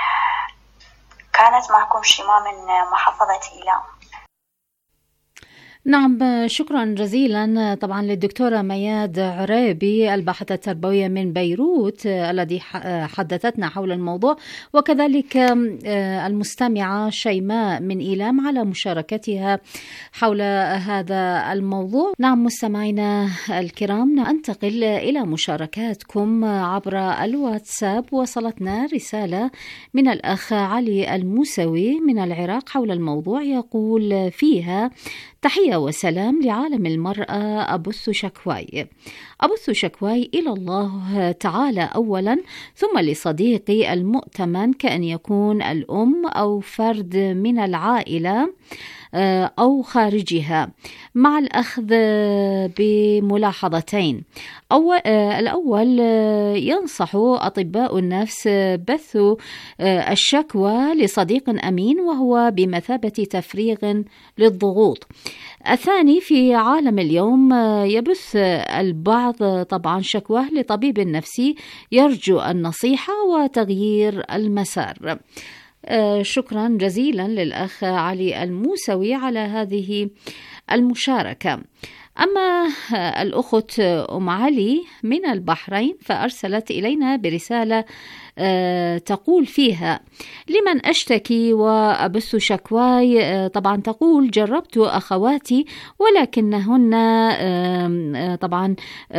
كانت معكم شيماء من محافظة إيلام. نعم، شكرا جزيلا طبعا للدكتورة مياد عريبي الباحثة التربوية من بيروت الذي حدثتنا حول الموضوع، وكذلك المستمعة شيماء من إيلام على مشاركتها حول هذا الموضوع. نعم مستمعينا الكرام، ننتقل إلى مشاركاتكم عبر الواتساب. وصلتنا رسالة من الأخ علي الموسوي من العراق حول الموضوع، يقول فيها: تحية وسلام لعالم المرأة، أبث شكواي إلى الله تعالى أولا، ثم لصديقي المؤتمن كأن يكون الأم أو فرد من العائلة أو خارجها، مع الأخذ بملاحظتين. الأول، ينصح أطباء النفس بث الشكوى لصديق أمين وهو بمثابة تفريغ للضغوط. الثاني، في عالم اليوم يبث البعض طبعا شكواه لطبيب نفسي يرجو النصيحة وتغيير المسار. شكرا جزيلا للأخ علي الموسوي على هذه المشاركة. أما الأخت أم علي من البحرين فأرسلت إلينا برسالة تقول فيها: لمن أشتكي وأبث شكواي؟ طبعا تقول: جربت أخواتي ولكنهن طبعا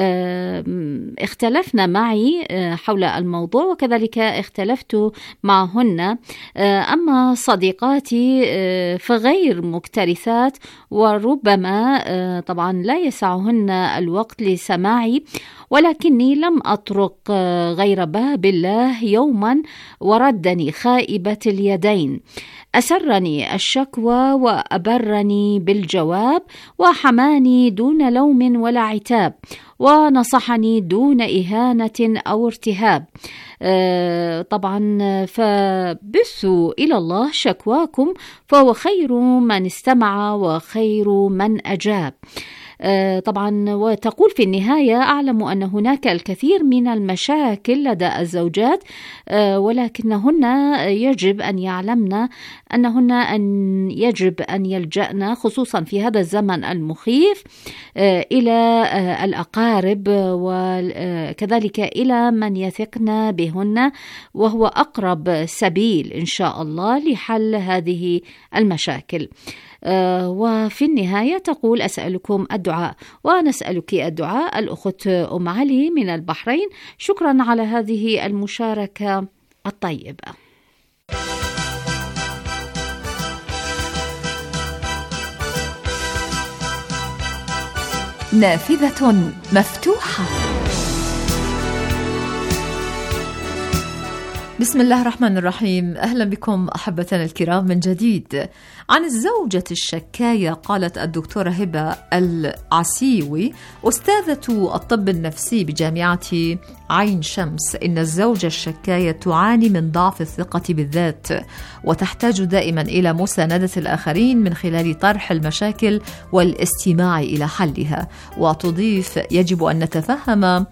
اختلفن معي حول الموضوع، وكذلك اختلفت معهن. أما صديقاتي فغير مكترثات، وربما طبعا لا يسعهن الوقت لسماعي، ولكني لم أطرق غير باب الله يوما وردني خائبة اليدين. أسرني الشكوى وأبرني بالجواب، وحماني دون لوم ولا عتاب، ونصحني دون إهانة أو ارتهاب. طبعا فبثوا إلى الله شكواكم، فهو خير من استمع وخير من أجاب. طبعا وتقول في النهاية: أعلم أن هناك الكثير من المشاكل لدى الزوجات، ولكنهن يجب أن يعلمن أنهن يجب أن يلجأن خصوصا في هذا الزمن المخيف إلى الأقارب، وكذلك إلى من يثقن بهن، وهو أقرب سبيل إن شاء الله لحل هذه المشاكل. وفي النهاية تقول: أسألكم الدعاء. ونسألك الدعاء الأخت أم علي من البحرين. شكرا على هذه المشاركة الطيبة. نافذة مفتوحة. بسم الله الرحمن الرحيم. أهلا بكم أحبتنا الكرام من جديد. عن الزوجة الشكاية قالت الدكتورة هبة العسيوي أستاذة الطب النفسي بجامعة عين شمس إن الزوجة الشكاية تعاني من ضعف الثقة بالذات، وتحتاج دائما إلى مساندة الآخرين من خلال طرح المشاكل والاستماع إلى حلها. وتضيف: يجب أن نتفهم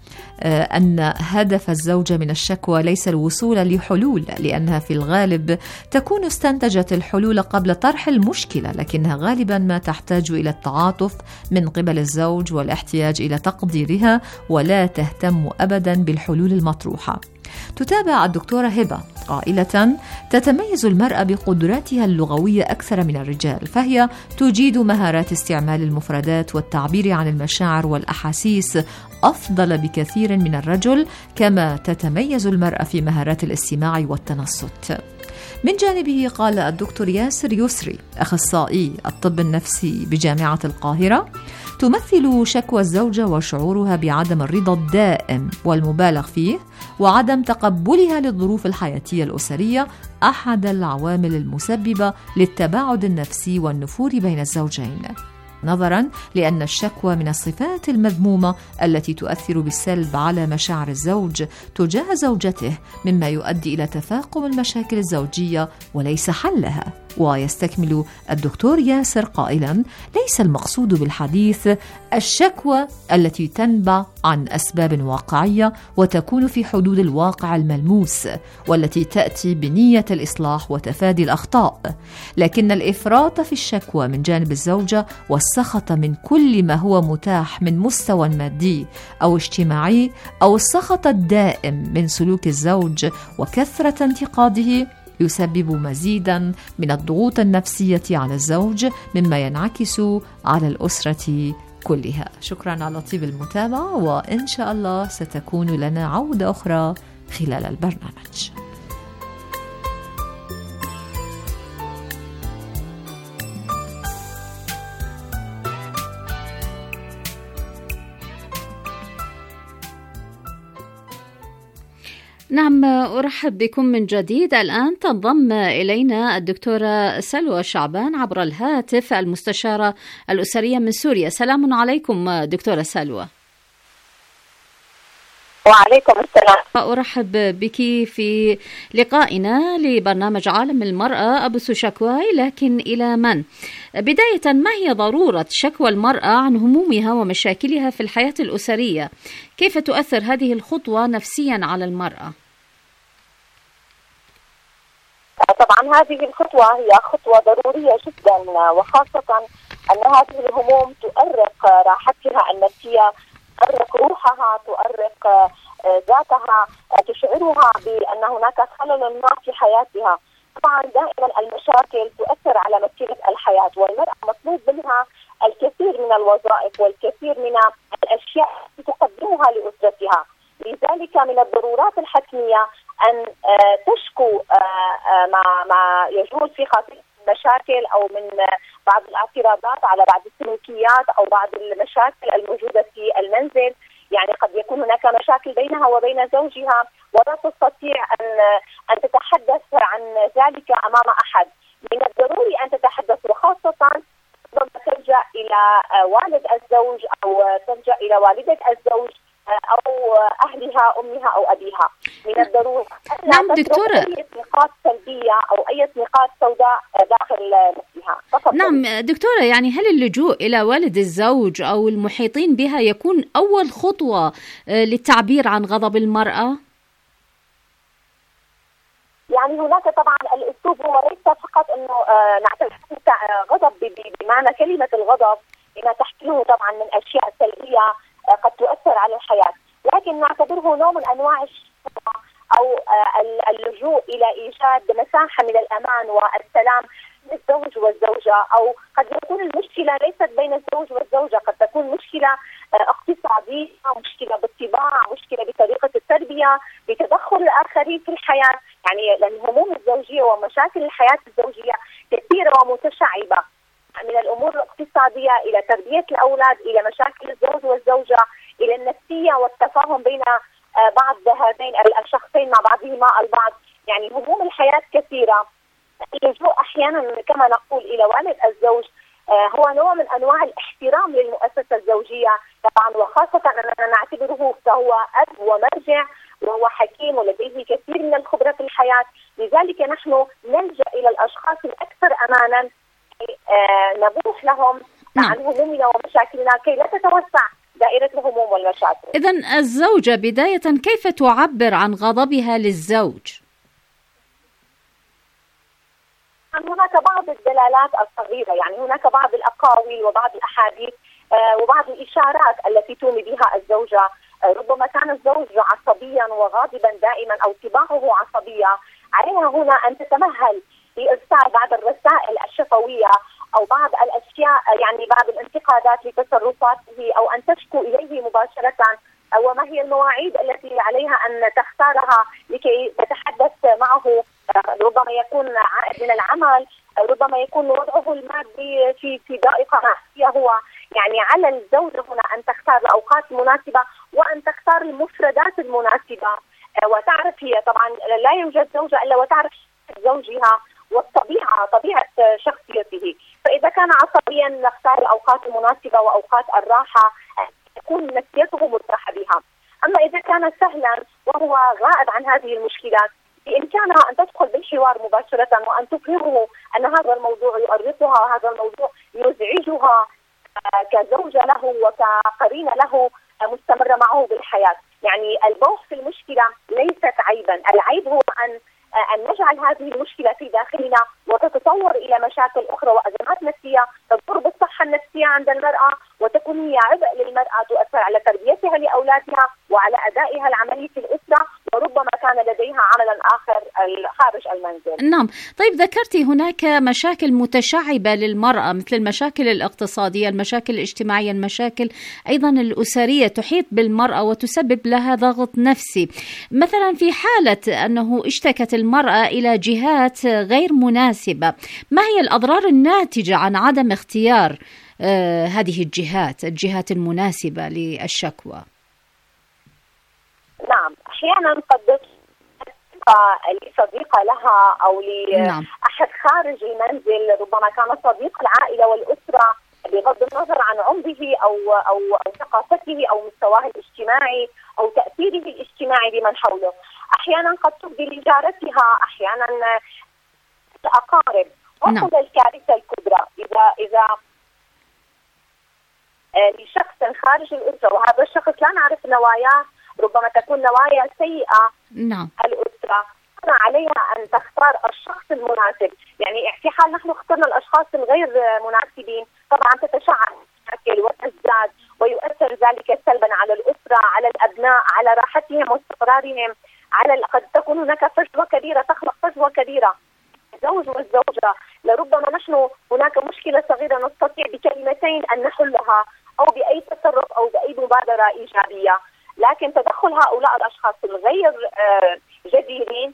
أن هدف الزوجة من الشكوى ليس الوصول لحلول، لأنها في الغالب تكون استنتجت الحلول قبل طرح المشكلة، لكنها غالبا ما تحتاج إلى التعاطف من قبل الزوج والاحتياج إلى تقديرها، ولا تهتم أبدا بالحلول المطروحة. تتابع الدكتورة هبة قائلة: تتميز المرأة بقدراتها اللغوية أكثر من الرجال، فهي تجيد مهارات استعمال المفردات والتعبير عن المشاعر والأحاسيس أفضل بكثير من الرجل، كما تتميز المرأة في مهارات الاستماع والتنصت. من جانبه قال الدكتور ياسر يسري أخصائي الطب النفسي بجامعة القاهرة: تمثل شكوى الزوجة وشعورها بعدم الرضا الدائم والمبالغ فيه وعدم تقبلها للظروف الحياتية الأسرية أحد العوامل المسببة للتباعد النفسي والنفور بين الزوجين، نظرا لأن الشكوى من الصفات المذمومة التي تؤثر بالسلب على مشاعر الزوج تجاه زوجته، مما يؤدي إلى تفاقم المشاكل الزوجية وليس حلها. ويستكمل الدكتور ياسر قائلا: ليس المقصود بالحديث الشكوى التي تنبع عن أسباب واقعية وتكون في حدود الواقع الملموس، والتي تأتي بنية الإصلاح وتفادي الأخطاء، لكن الإفراط في الشكوى من جانب الزوجة والسخط من كل ما هو متاح من مستوى مادي أو اجتماعي، أو السخط الدائم من سلوك الزوج وكثرة انتقاده، يسبب مزيدا من الضغوط النفسية على الزوج، مما ينعكس على الأسرة كلها. شكرا على طيب المتابعة، وإن شاء الله ستكون لنا عودة أخرى خلال البرنامج. نعم، أرحب بكم من جديد. الآن تنضم إلينا الدكتورة سلوى شعبان عبر الهاتف، المستشارة الأسرية من سوريا. سلام عليكم دكتورة سلوى. وعليكم السلام. أرحب بك في لقائنا لبرنامج عالم المرأة. أبث شكواي، لكن إلى من؟ بداية، ما هي ضرورة شكوى المرأة عن همومها ومشاكلها في الحياة الأسرية؟ كيف تؤثر هذه الخطوة نفسيا على المرأة؟ طبعا هذه الخطوة هي خطوة ضرورية جدا، وخاصة أن هذه الهموم تؤرق راحتها النفسية، تؤرق روحها، تؤرق ذاتها تشعرها بأن هناك خلل ما في حياتها. طبعا دائما المشاكل تؤثر على مسيرة الحياة، والمرأة مطلوب منها الكثير من الوظائف والكثير من الأشياء التي تقدمها لأسرتها. لذلك من الضرورات الحتمية أن تشكو ما يجوز في خاطر مشاكل أو من بعض الاعتراضات على بعض السلوكيات أو بعض المشاكل الموجودة في المنزل. يعني قد يكون هناك مشاكل بينها وبين زوجها ولا تستطيع أن تتحدث عن ذلك أمام أحد. من الضروري أن تتحدث، وخاصة ربما ترجع إلى والد الزوج أو ترجع إلى والدة الزوج أو أهلها أمها أو أبيها. من الضروري نعم دكتورة، أي نقاط سلبية أو أي نقاط سوداء داخل نفسها. نعم دكتورة، يعني هل اللجوء إلى والد الزوج أو المحيطين بها يكون أول خطوة للتعبير عن غضب المرأة؟ يعني هناك طبعا الأسلوب هو ليس فقط أنه نعتبر غضب بمعنى كلمة الغضب لما تحمله طبعا من أشياء سلبية قد تؤثر على الحياة، لكن نعتبره نوع من أنواع الشفقة أو اللجوء إلى إيجاد مساحة من الأمان والسلام للزوج والزوجة. أو قد يكون المشكلة ليست بين الزوج والزوجة، قد تكون مشكلة اقتصادية، مشكلة بالطباع، مشكلة بطريقة التربية، بتدخل الآخرين في الحياة. يعني لأن هموم الزوجية ومشاكل الحياة الزوجية كثيرة ومتشعبة، من الأمور الاقتصادية إلى تربية الأولاد إلى مشاكل الزوج والزوجة إلى النفسية والتفاهم بين بعض هذين الشخصين مع بعضهما البعض. يعني هموم الحياة كثيرة. اللجوء أحيانا كما نقول إلى والد الزوج هو نوع من أنواع الاحترام للمؤسسة الزوجية طبعا، وخاصة أننا نعتبره فهو أب ومرجع وهو حكيم ولديه كثير من الخبرة في الحياة. لذلك نحن نلجأ إلى الأشخاص الأكثر أمانا، نبوح لهم عن همومنا ومشاكلنا كي لا تتوسع دائرة الهموم والمشاكل. إذن الزوجة بداية كيف تعبر عن غضبها للزوج؟ هناك بعض الدلالات الصغيرة، يعني هناك بعض الأقاويل وبعض الأحاديث وبعض الإشارات التي تومي بها الزوجة. ربما كان الزوج عصبيا وغاضبا دائما أو طباعه عصبية، عليها هنا أن تتمهل لإرسال بعض الرسائل الشفوية أو بعض الأشياء، يعني بعض الانتقادات لتصرفاته أو أن تشكو إليه مباشرة. وما هي المواعيد التي عليها أن تختارها لكي تتحدث معه؟ ربما يكون عائد من العمل، ربما يكون وضعه المادي في ضائقة مادية هو. يعني على الزوجة هنا أن تختار الأوقات المناسبة وأن تختار المفردات المناسبة، وتعرف هي طبعا لا يوجد زوجة إلا وتعرف زوجها والطبيعة، طبيعة شخصيته. فإذا كان عصبيا نختار الأوقات المناسبة وأوقات الراحة تكون نفسيته مرتاحة بها. أما إذا كان سهلا وهو غائب عن هذه المشكلات بإمكانها أن تدخل بالحوار مباشرة وأن تفهمه أن هذا الموضوع يؤرقها وهذا الموضوع يزعجها كزوجة له وكقرينة له مستمرة معه بالحياة. يعني البوح في المشكلة ليست عيبا، العيب هو أن نجعل هذه المشكلة في داخلنا وتتطور إلى مشاكل أخرى وأزمات نفسية تضر بالصحة النفسية عند المرأة، وتكون هي عبء للمرأة تؤثر على تربيتها لأولادها وعلى أدائها العملي في الأسرة، وربما كان لديها عملا آخر خارج المنزل. نعم. طيب ذكرتي هناك مشاكل متشعبة للمرأة مثل المشاكل الاقتصادية، المشاكل الاجتماعية، المشاكل أيضا الأسرية تحيط بالمرأة وتسبب لها ضغط نفسي. مثلا في حالة أنه اشتكت المرأة إلى جهات غير مناسبة، ما هي الأضرار الناتجة عن عدم اختيار هذه الجهات المناسبة للشكوى؟ نعم، أحيانا قد لصديقة لها أو لأحد خارج المنزل، ربما كان صديق العائلة والأسرة بغض النظر عن عمره أو ثقافته أو مستواه الاجتماعي أو تأثيره الاجتماعي بمن حوله. أحيانا قد تبدي لجارتها، أحيانا الأقارب. وصل الكارثة الكبرى إذا لشخص خارج الأسرة وهذا الشخص لا نعرف نواياه، ربما تكون نوايا سيئة. نعم. الأسرة عليها أن تختار الشخص المناسب. يعني في حال نحن اخترنا الأشخاص الغير مناسبين طبعا تتشعب المشاكل وتزداد ويؤثر ذلك سلبا على الأسرة، على الأبناء الأبناء، على راحتهم واستقرارهم، قد تكون هناك فجوة كبيرة، تخلق فجوة كبيرة الزوج والزوجة. لربما نحن هناك مشكلة صغيرة نستطيع بكلمتين أن نحلها أو بأي تصرف أو بأي مبادرة إيجابية، لكن تدخل هؤلاء الأشخاص الغير جديرين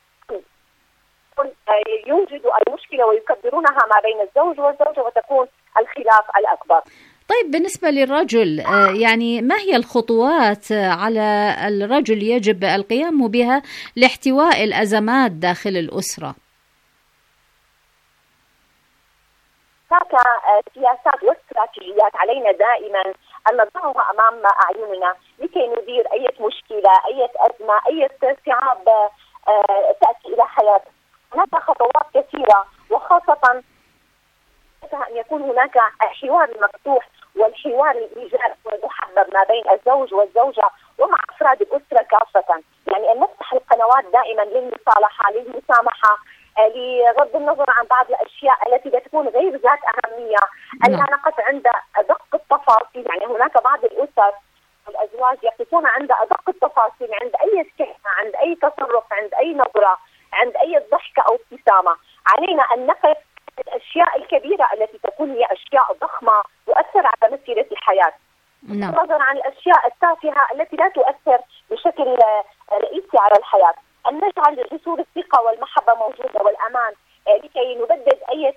يوجدوا المشكلة ويكبرونها ما بين الزوج والزوجة وتكون الخلاف الأكبر. طيب بالنسبة للرجل، يعني ما هي الخطوات على الرجل يجب القيام بها لاحتواء الأزمات داخل الأسرة؟ هناك سياسات واستراتيجيات علينا دائما أن نضعها أمام أعيننا لكي ندير أي مشكلة، أي أزمة، أي صعاب تأتي إلى حياتنا. هناك خطوات كثيرة، وخاصة أن يكون هناك الحوار المفتوح والحوار الإيجابي والمحبب ما بين الزوج والزوجة ومع أفراد الأسرة كافة. يعني أن نفتح القنوات دائما للمصالحة، للمسامحة، لغض النظر عن بعض الأشياء التي تكون غير ذات أهمية، ألا نقف عند أدق التفاصيل. يعني هناك بعض الأسر والأزواج يقفون عند أدق التفاصيل، عند أي كلمة، عند أي تصرف، عند أي نظرة، عند أي ضحكة أو ابتسامة. علينا أن نقف الأشياء الكبيرة التي تكون هي أشياء ضخمة تؤثر على مسيرة الحياة، نظرا عن الأشياء التافهة التي لا تؤثر بشكل رئيسي على الحياة. أن نجعل جسور الثقة والمحبة موجودة والأمان لكي نبدد أي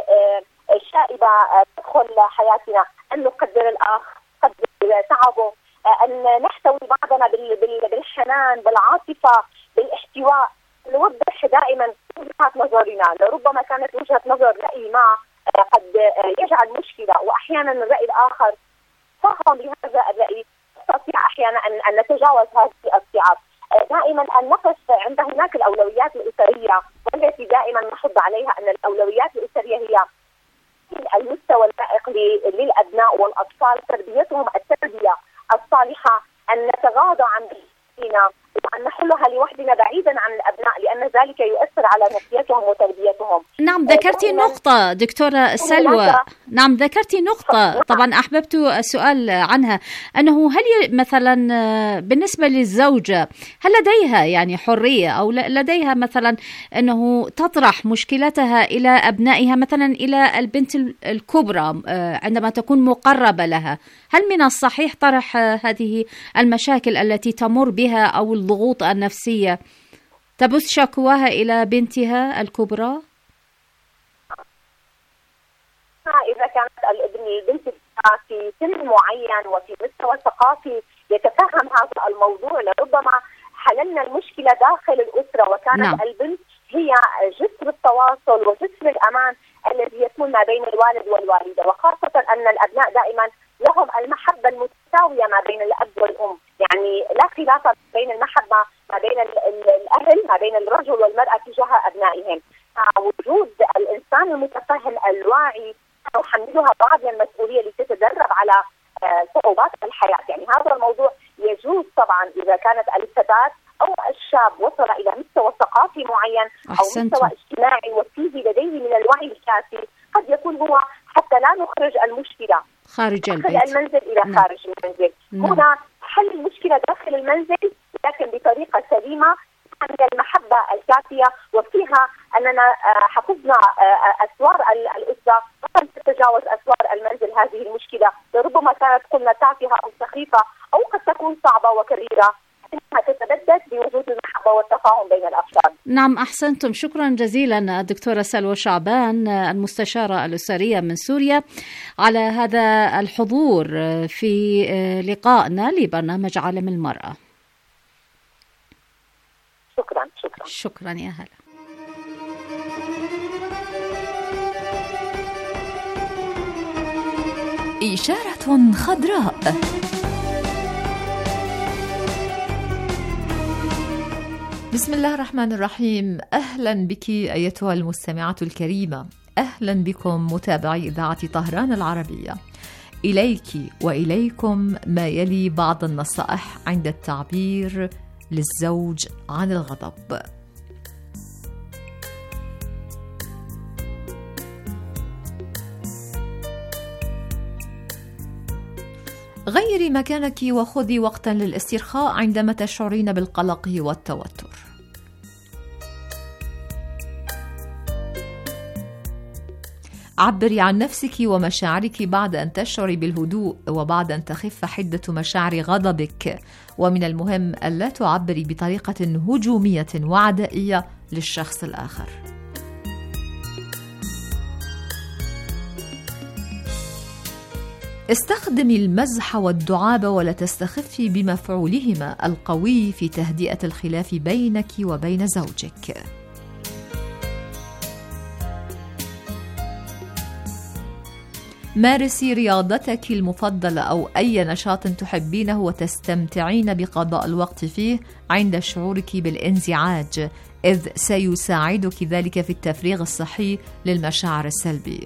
شائبة تدخل حياتنا، أن نقدر الآخر، نقدر تعبه، أن نحتوي بعضنا بالحنان، بالعاطفة، بالاحتواء، نوضح دائما وجهات نظرنا. لربما كانت وجهة نظر رأي ما قد يجعل مشكلة، وأحيانا الرأي الآخر فهم بهذا الرأي نستطيع أحيانا أن نتجاوز هذه الصعاب. دائما أن نقف عند هناك الأولويات الأسرية، والتي دائما نحض عليها أن الأولويات الأسرية هي المستوى اللائق للأبناء والأطفال، تربيتهم التربية الصالحة، أن نتغاضى عن بيئتنا وأن نحلها لوحدنا بعيدا عن الأبناء، لأن ذلك يؤثر على نفسيتهم وتربيتهم. نعم، ذكرتي نقطة دكتورة سلوى. نعم، ذكرتي نقطة طبعا أحببت السؤال عنها، أنه هل مثلا بالنسبة للزوجة هل لديها يعني حرية أو لديها مثلا أنه تطرح مشكلتها إلى أبنائها، مثلا إلى البنت الكبرى عندما تكون مقربة لها؟ هل من الصحيح طرح هذه المشاكل التي تمر بها أو الضغوط النفسية، تبث شكواها إلى بنتها الكبرى؟ إذا كانت البنت في سن معين وفي مستوى ثقافي يتفهم هذا الموضوع، لربما حللنا المشكلة داخل الأسرة، وكانت البنت هي جسر التواصل وجسر الأمان الذي يكون ما بين الوالد والوالدة، وخاصة أن الأبناء دائما لهم المحبة المتساوية ما بين الأب والأم. يعني لا خلاف بين المحبة ما بين الأهل، ما بين الرجل والمرأة تجاه أبنائهم. وجود الإنسان المتفهم الواعي يحملها بعض المسؤولية لتتدرب على صعوبات الحياة. يعني هذا الموضوع يجوز طبعا إذا كانت الفتاة أو الشاب وصل إلى مستوى ثقافي معين أو مستوى اجتماعي وفيه لديه من الوعي الكافي، قد يكون هو حتى لا نخرج المشكلة خارج البيت، المنزل إلى خارج المنزل. هنا حل المشكلة داخل المنزل لكن بطريقة سليمة من المحبة الكافية، وفيها أننا حفظنا أسوار الأسرة ولم تتجاوز أسوار المنزل. هذه المشكلة لربما كانت قلنا تافهة أو سخيفة أو قد تكون صعبة وكبيرة، إنها تتبدد بوجود المحبة والتفاهم بين الأفراد. نعم، أحسنتم. شكرا جزيلا الدكتورة سلوى شعبان، المستشارة الأسرية من سوريا، على هذا الحضور في لقائنا لبرنامج عالم المرأة. شكرا. شكرا يا هلا. إشارة خضراء. بسم الله الرحمن الرحيم. أهلا بك أيتها المستمعة الكريمة، أهلا بكم متابعي إذاعة طهران العربية. إليك وإليكم ما يلي بعض النصائح عند التعبير للزوج عن الغضب. غيري مكانك وخذي وقتا للاسترخاء عندما تشعرين بالقلق والتوتر. عبري عن نفسك ومشاعرك بعد أن تشعري بالهدوء وبعد أن تخف حدة مشاعر غضبك، ومن المهم ألا تعبري بطريقة هجومية وعدائية للشخص الآخر. استخدمي المزح والدعابة ولا تستخفي بمفعولهما القوي في تهدئة الخلاف بينك وبين زوجك. مارسي رياضتك المفضلة أو أي نشاط تحبينه وتستمتعين بقضاء الوقت فيه عند شعورك بالانزعاج، إذ سيساعدك ذلك في التفريغ الصحي للمشاعر السلبية.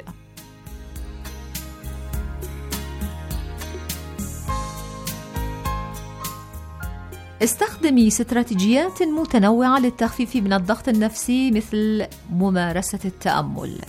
استخدمي استراتيجيات متنوعة للتخفيف من الضغط النفسي مثل ممارسة التأمل.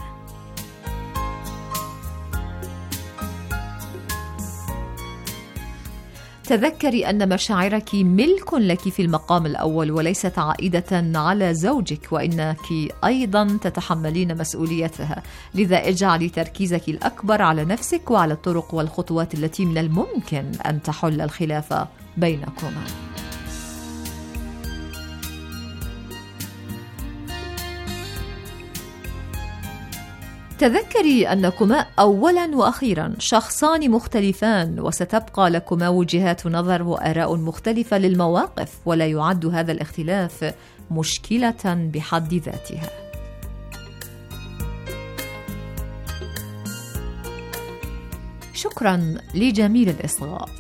تذكري أن مشاعرك ملك لك في المقام الأول وليست عائدة على زوجك، وإنك أيضا تتحملين مسؤوليتها، لذا اجعلي تركيزك الأكبر على نفسك وعلى الطرق والخطوات التي من الممكن أن تحل الخلاف بينكما. تذكري أنكما أولا وأخيرا شخصان مختلفان، وستبقى لكما وجهات نظر وآراء مختلفة للمواقف، ولا يعد هذا الاختلاف مشكلة بحد ذاتها. شكرا لجميل الإصغاء.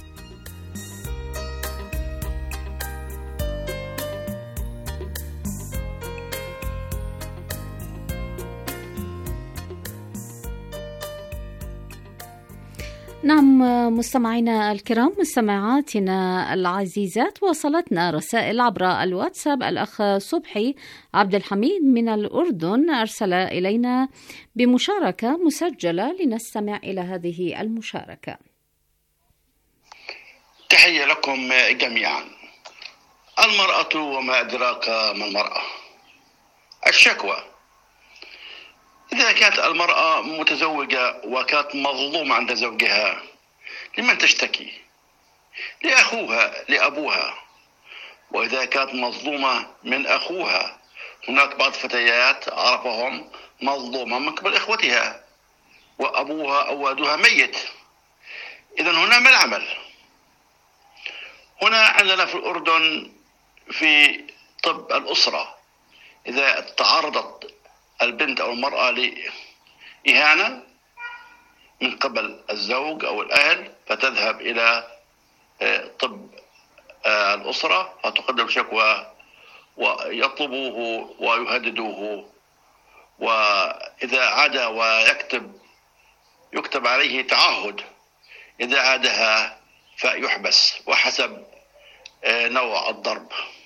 نعم مستمعينا الكرام، مستمعاتنا العزيزات، وصلتنا رسائل عبر الواتساب. الأخ صبحي عبد الحميد من الأردن أرسل إلينا بمشاركة مسجلة، لنستمع إلى هذه المشاركة. تحية لكم جميعا. المرأة وما أدراك ما المرأة. الشكوى. إذا كانت المرأة متزوجة وكانت مظلومة عند زوجها، لمن تشتكي؟ لأخوها، لأبوها. وإذا كانت مظلومة من أخوها، هناك بعض الفتيات عرفهم مظلومة من قبل إخوتها وأبوها أو والدها ميت. إذن هنا ما العمل؟ هنا عندنا في الأردن في طب الأسرة، إذا تعرضت البنت أو المرأة لإهانة من قبل الزوج أو الأهل، فتذهب إلى طب الأسرة فتقدم شكوى ويطلبوه ويهددوه، وإذا عاد يكتب عليه تعهد، إذا عادها فيحبس وحسب نوع الضرب.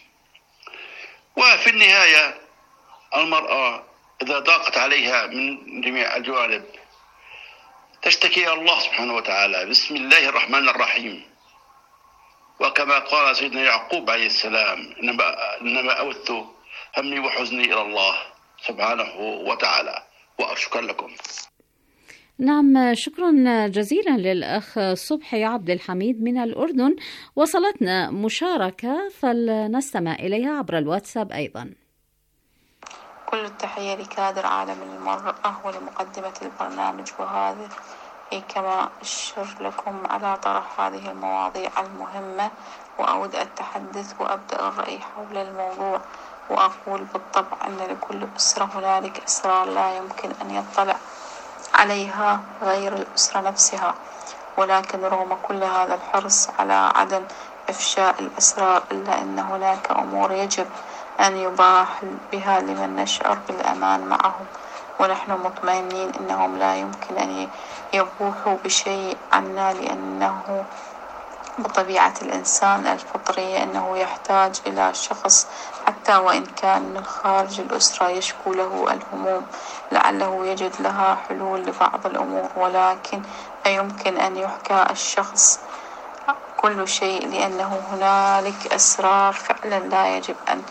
وفي النهاية المرأة إذا ضاقت عليها من جميع الجوانب تشتكي الله سبحانه وتعالى بسم الله الرحمن الرحيم، وكما قال سيدنا يعقوب عليه السلام إنما أوث همي وحزني إلى الله سبحانه وتعالى. وأشكر لكم. نعم، شكرا جزيلا للأخ صبحي عبد الحميد من الأردن. وصلتنا مشاركة فلنستمع إليها عبر الواتساب أيضا. كل التحية لكادر عالم المرأة ولمقدمة البرنامج، وهذه كما أشر لكم على طرح هذه المواضيع المهمة، وأود التحدث وأبدأ الرأي حول الموضوع، وأقول بالطبع أن لكل أسرة هنالك أسرار لا يمكن أن يطلع عليها غير الأسرة نفسها، ولكن رغم كل هذا الحرص على عدم إفشاء الأسرار، إلا أن هناك أمور يجب أن يباح بها لمن نشعر بالأمان معهم، ونحن مطمئنين أنهم لا يمكن أن يبوحوا بشيء عنا، لأنه بطبيعة الإنسان الفطرية أنه يحتاج إلى شخص حتى وإن كان من خارج الأسرة يشكو له الهموم، لعله يجد لها حلول لبعض الأمور، ولكن لا يمكن أن يحكى الشخص كل شيء، لأنه هنالك أسرار فعلا لا يجب أن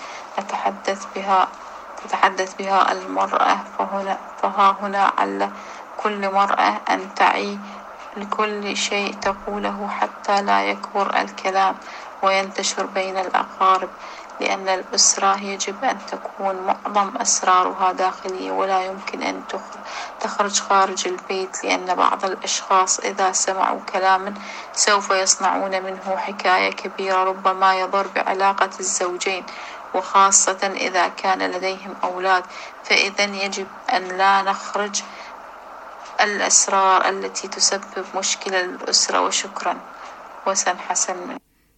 تتحدث بها المرأة. فها هنا على كل مرأة أن تعي لكل شيء تقوله حتى لا يكبر الكلام وينتشر بين الأقارب، لأن الأسرة يجب أن تكون معظم أسرارها داخلية ولا يمكن أن تخرج خارج البيت، لأن بعض الأشخاص إذا سمعوا كلاما سوف يصنعون منه حكاية كبيرة ربما يضر بعلاقة الزوجين، وخاصة إذا كان لديهم أولاد. فإذا يجب أن لا نخرج الأسرار التي تسبب مشكلة للأسرة. وشكرا. وسن حسن.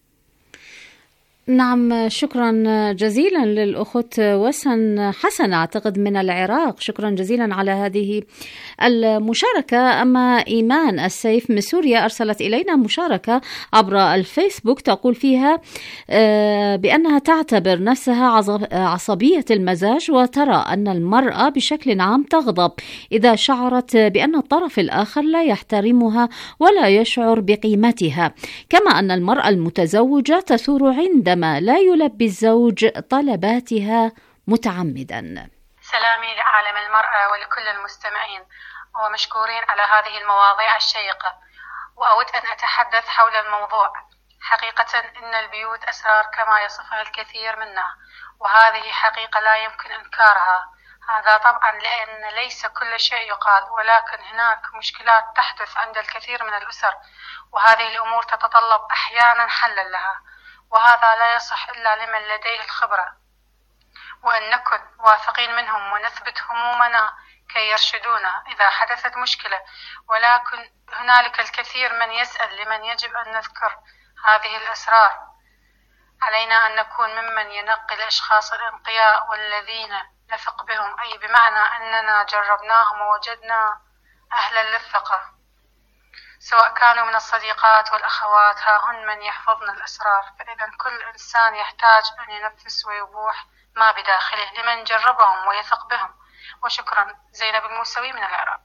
نعم، شكرا جزيلا للأخت وسن حسن أعتقد من العراق، شكرا جزيلا على هذه المشاركة. أما إيمان السيف من سوريا أرسلت إلينا مشاركة عبر الفيسبوك تقول فيها بأنها تعتبر نفسها عصبية المزاج، وترى أن المرأة بشكل عام تغضب إذا شعرت بأن الطرف الآخر لا يحترمها ولا يشعر بقيمتها، كما أن المرأة المتزوجة تثور عندما لا يلبي الزوج طلباتها متعمدا. سلامي لعالم المرأة ولكل المستمعين، ومشكورين على هذه المواضيع الشيقة. وأود أن أتحدث حول الموضوع. حقيقة إن البيوت أسرار كما يصفها الكثير منا، وهذه حقيقة لا يمكن إنكارها. هذا طبعا لأن ليس كل شيء يقال، ولكن هناك مشكلات تحدث عند الكثير من الأسر، وهذه الأمور تتطلب أحيانا حلا لها، وهذا لا يصح إلا لمن لديه الخبرة، وأن نكن واثقين منهم ونثبت همومنا كي يرشدونا إذا حدثت مشكلة. ولكن هنالك الكثير من يسأل لمن يجب أن نذكر هذه الأسرار. علينا أن نكون ممن ينقي الأشخاص الأنقياء والذين نثق بهم، أي بمعنى أننا جربناهم ووجدنا أهلا للثقة، سواء كانوا من الصديقات والأخوات، ها هن من يحفظن الأسرار. فإذا كل إنسان يحتاج أن ينفس ويبوح ما بداخله لمن جربهم ويثق بهم. وشكرا. زينب الموسوي من العراق.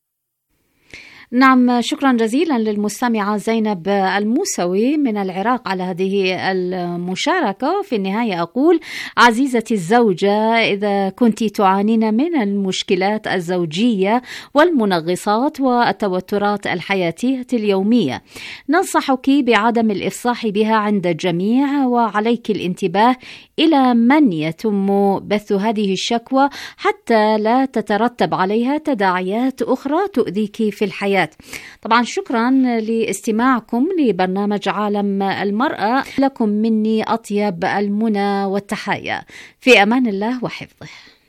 نعم، شكرا جزيلا للمستمعة زينب الموسوي من العراق على هذه المشاركة. في النهاية أقول عزيزتي الزوجة، إذا كنت تعانين من المشكلات الزوجية والمنغصات والتوترات الحياتية اليومية، ننصحك بعدم الإفصاح بها عند الجميع، وعليك الانتباه إلى من يتم بث هذه الشكوى حتى لا تترتب عليها تداعيات أخرى تؤذيك في الحياة. طبعا شكرا لاستماعكم لبرنامج عالم المرأة، لكم مني أطيب المنى والتحايا، في أمان الله وحفظه.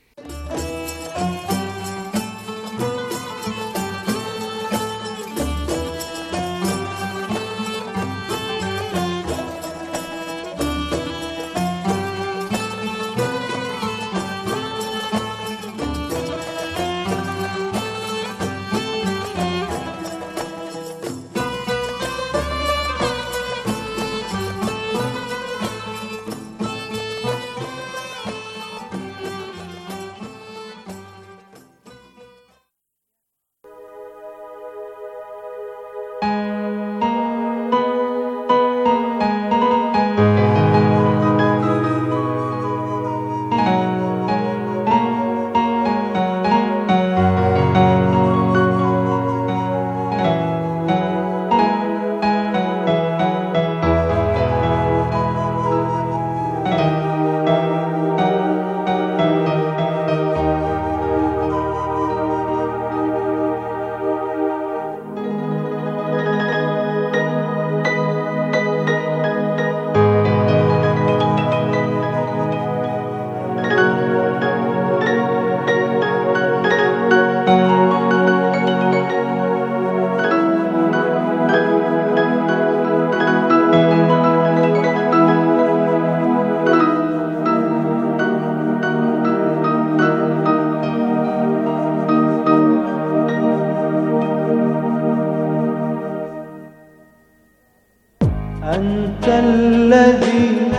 أنت الذي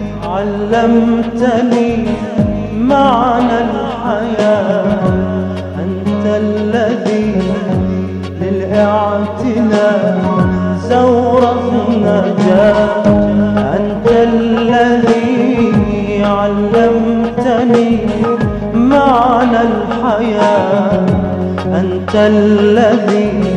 علمتني معنى الحياة، أنت الذي للاعتناء زور النجاة. أنت الذي علمتني معنى الحياة، أنت الذي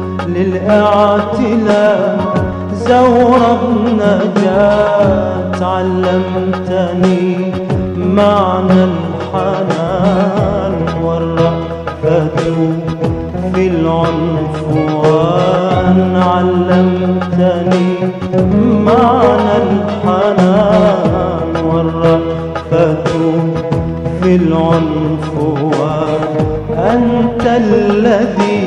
للاعتلاء زور النجاة. علمتني معنى الحنان والرأفة في العنفوان. علمتني معنى الحنان والرأفة في العنفوان. أنت الذي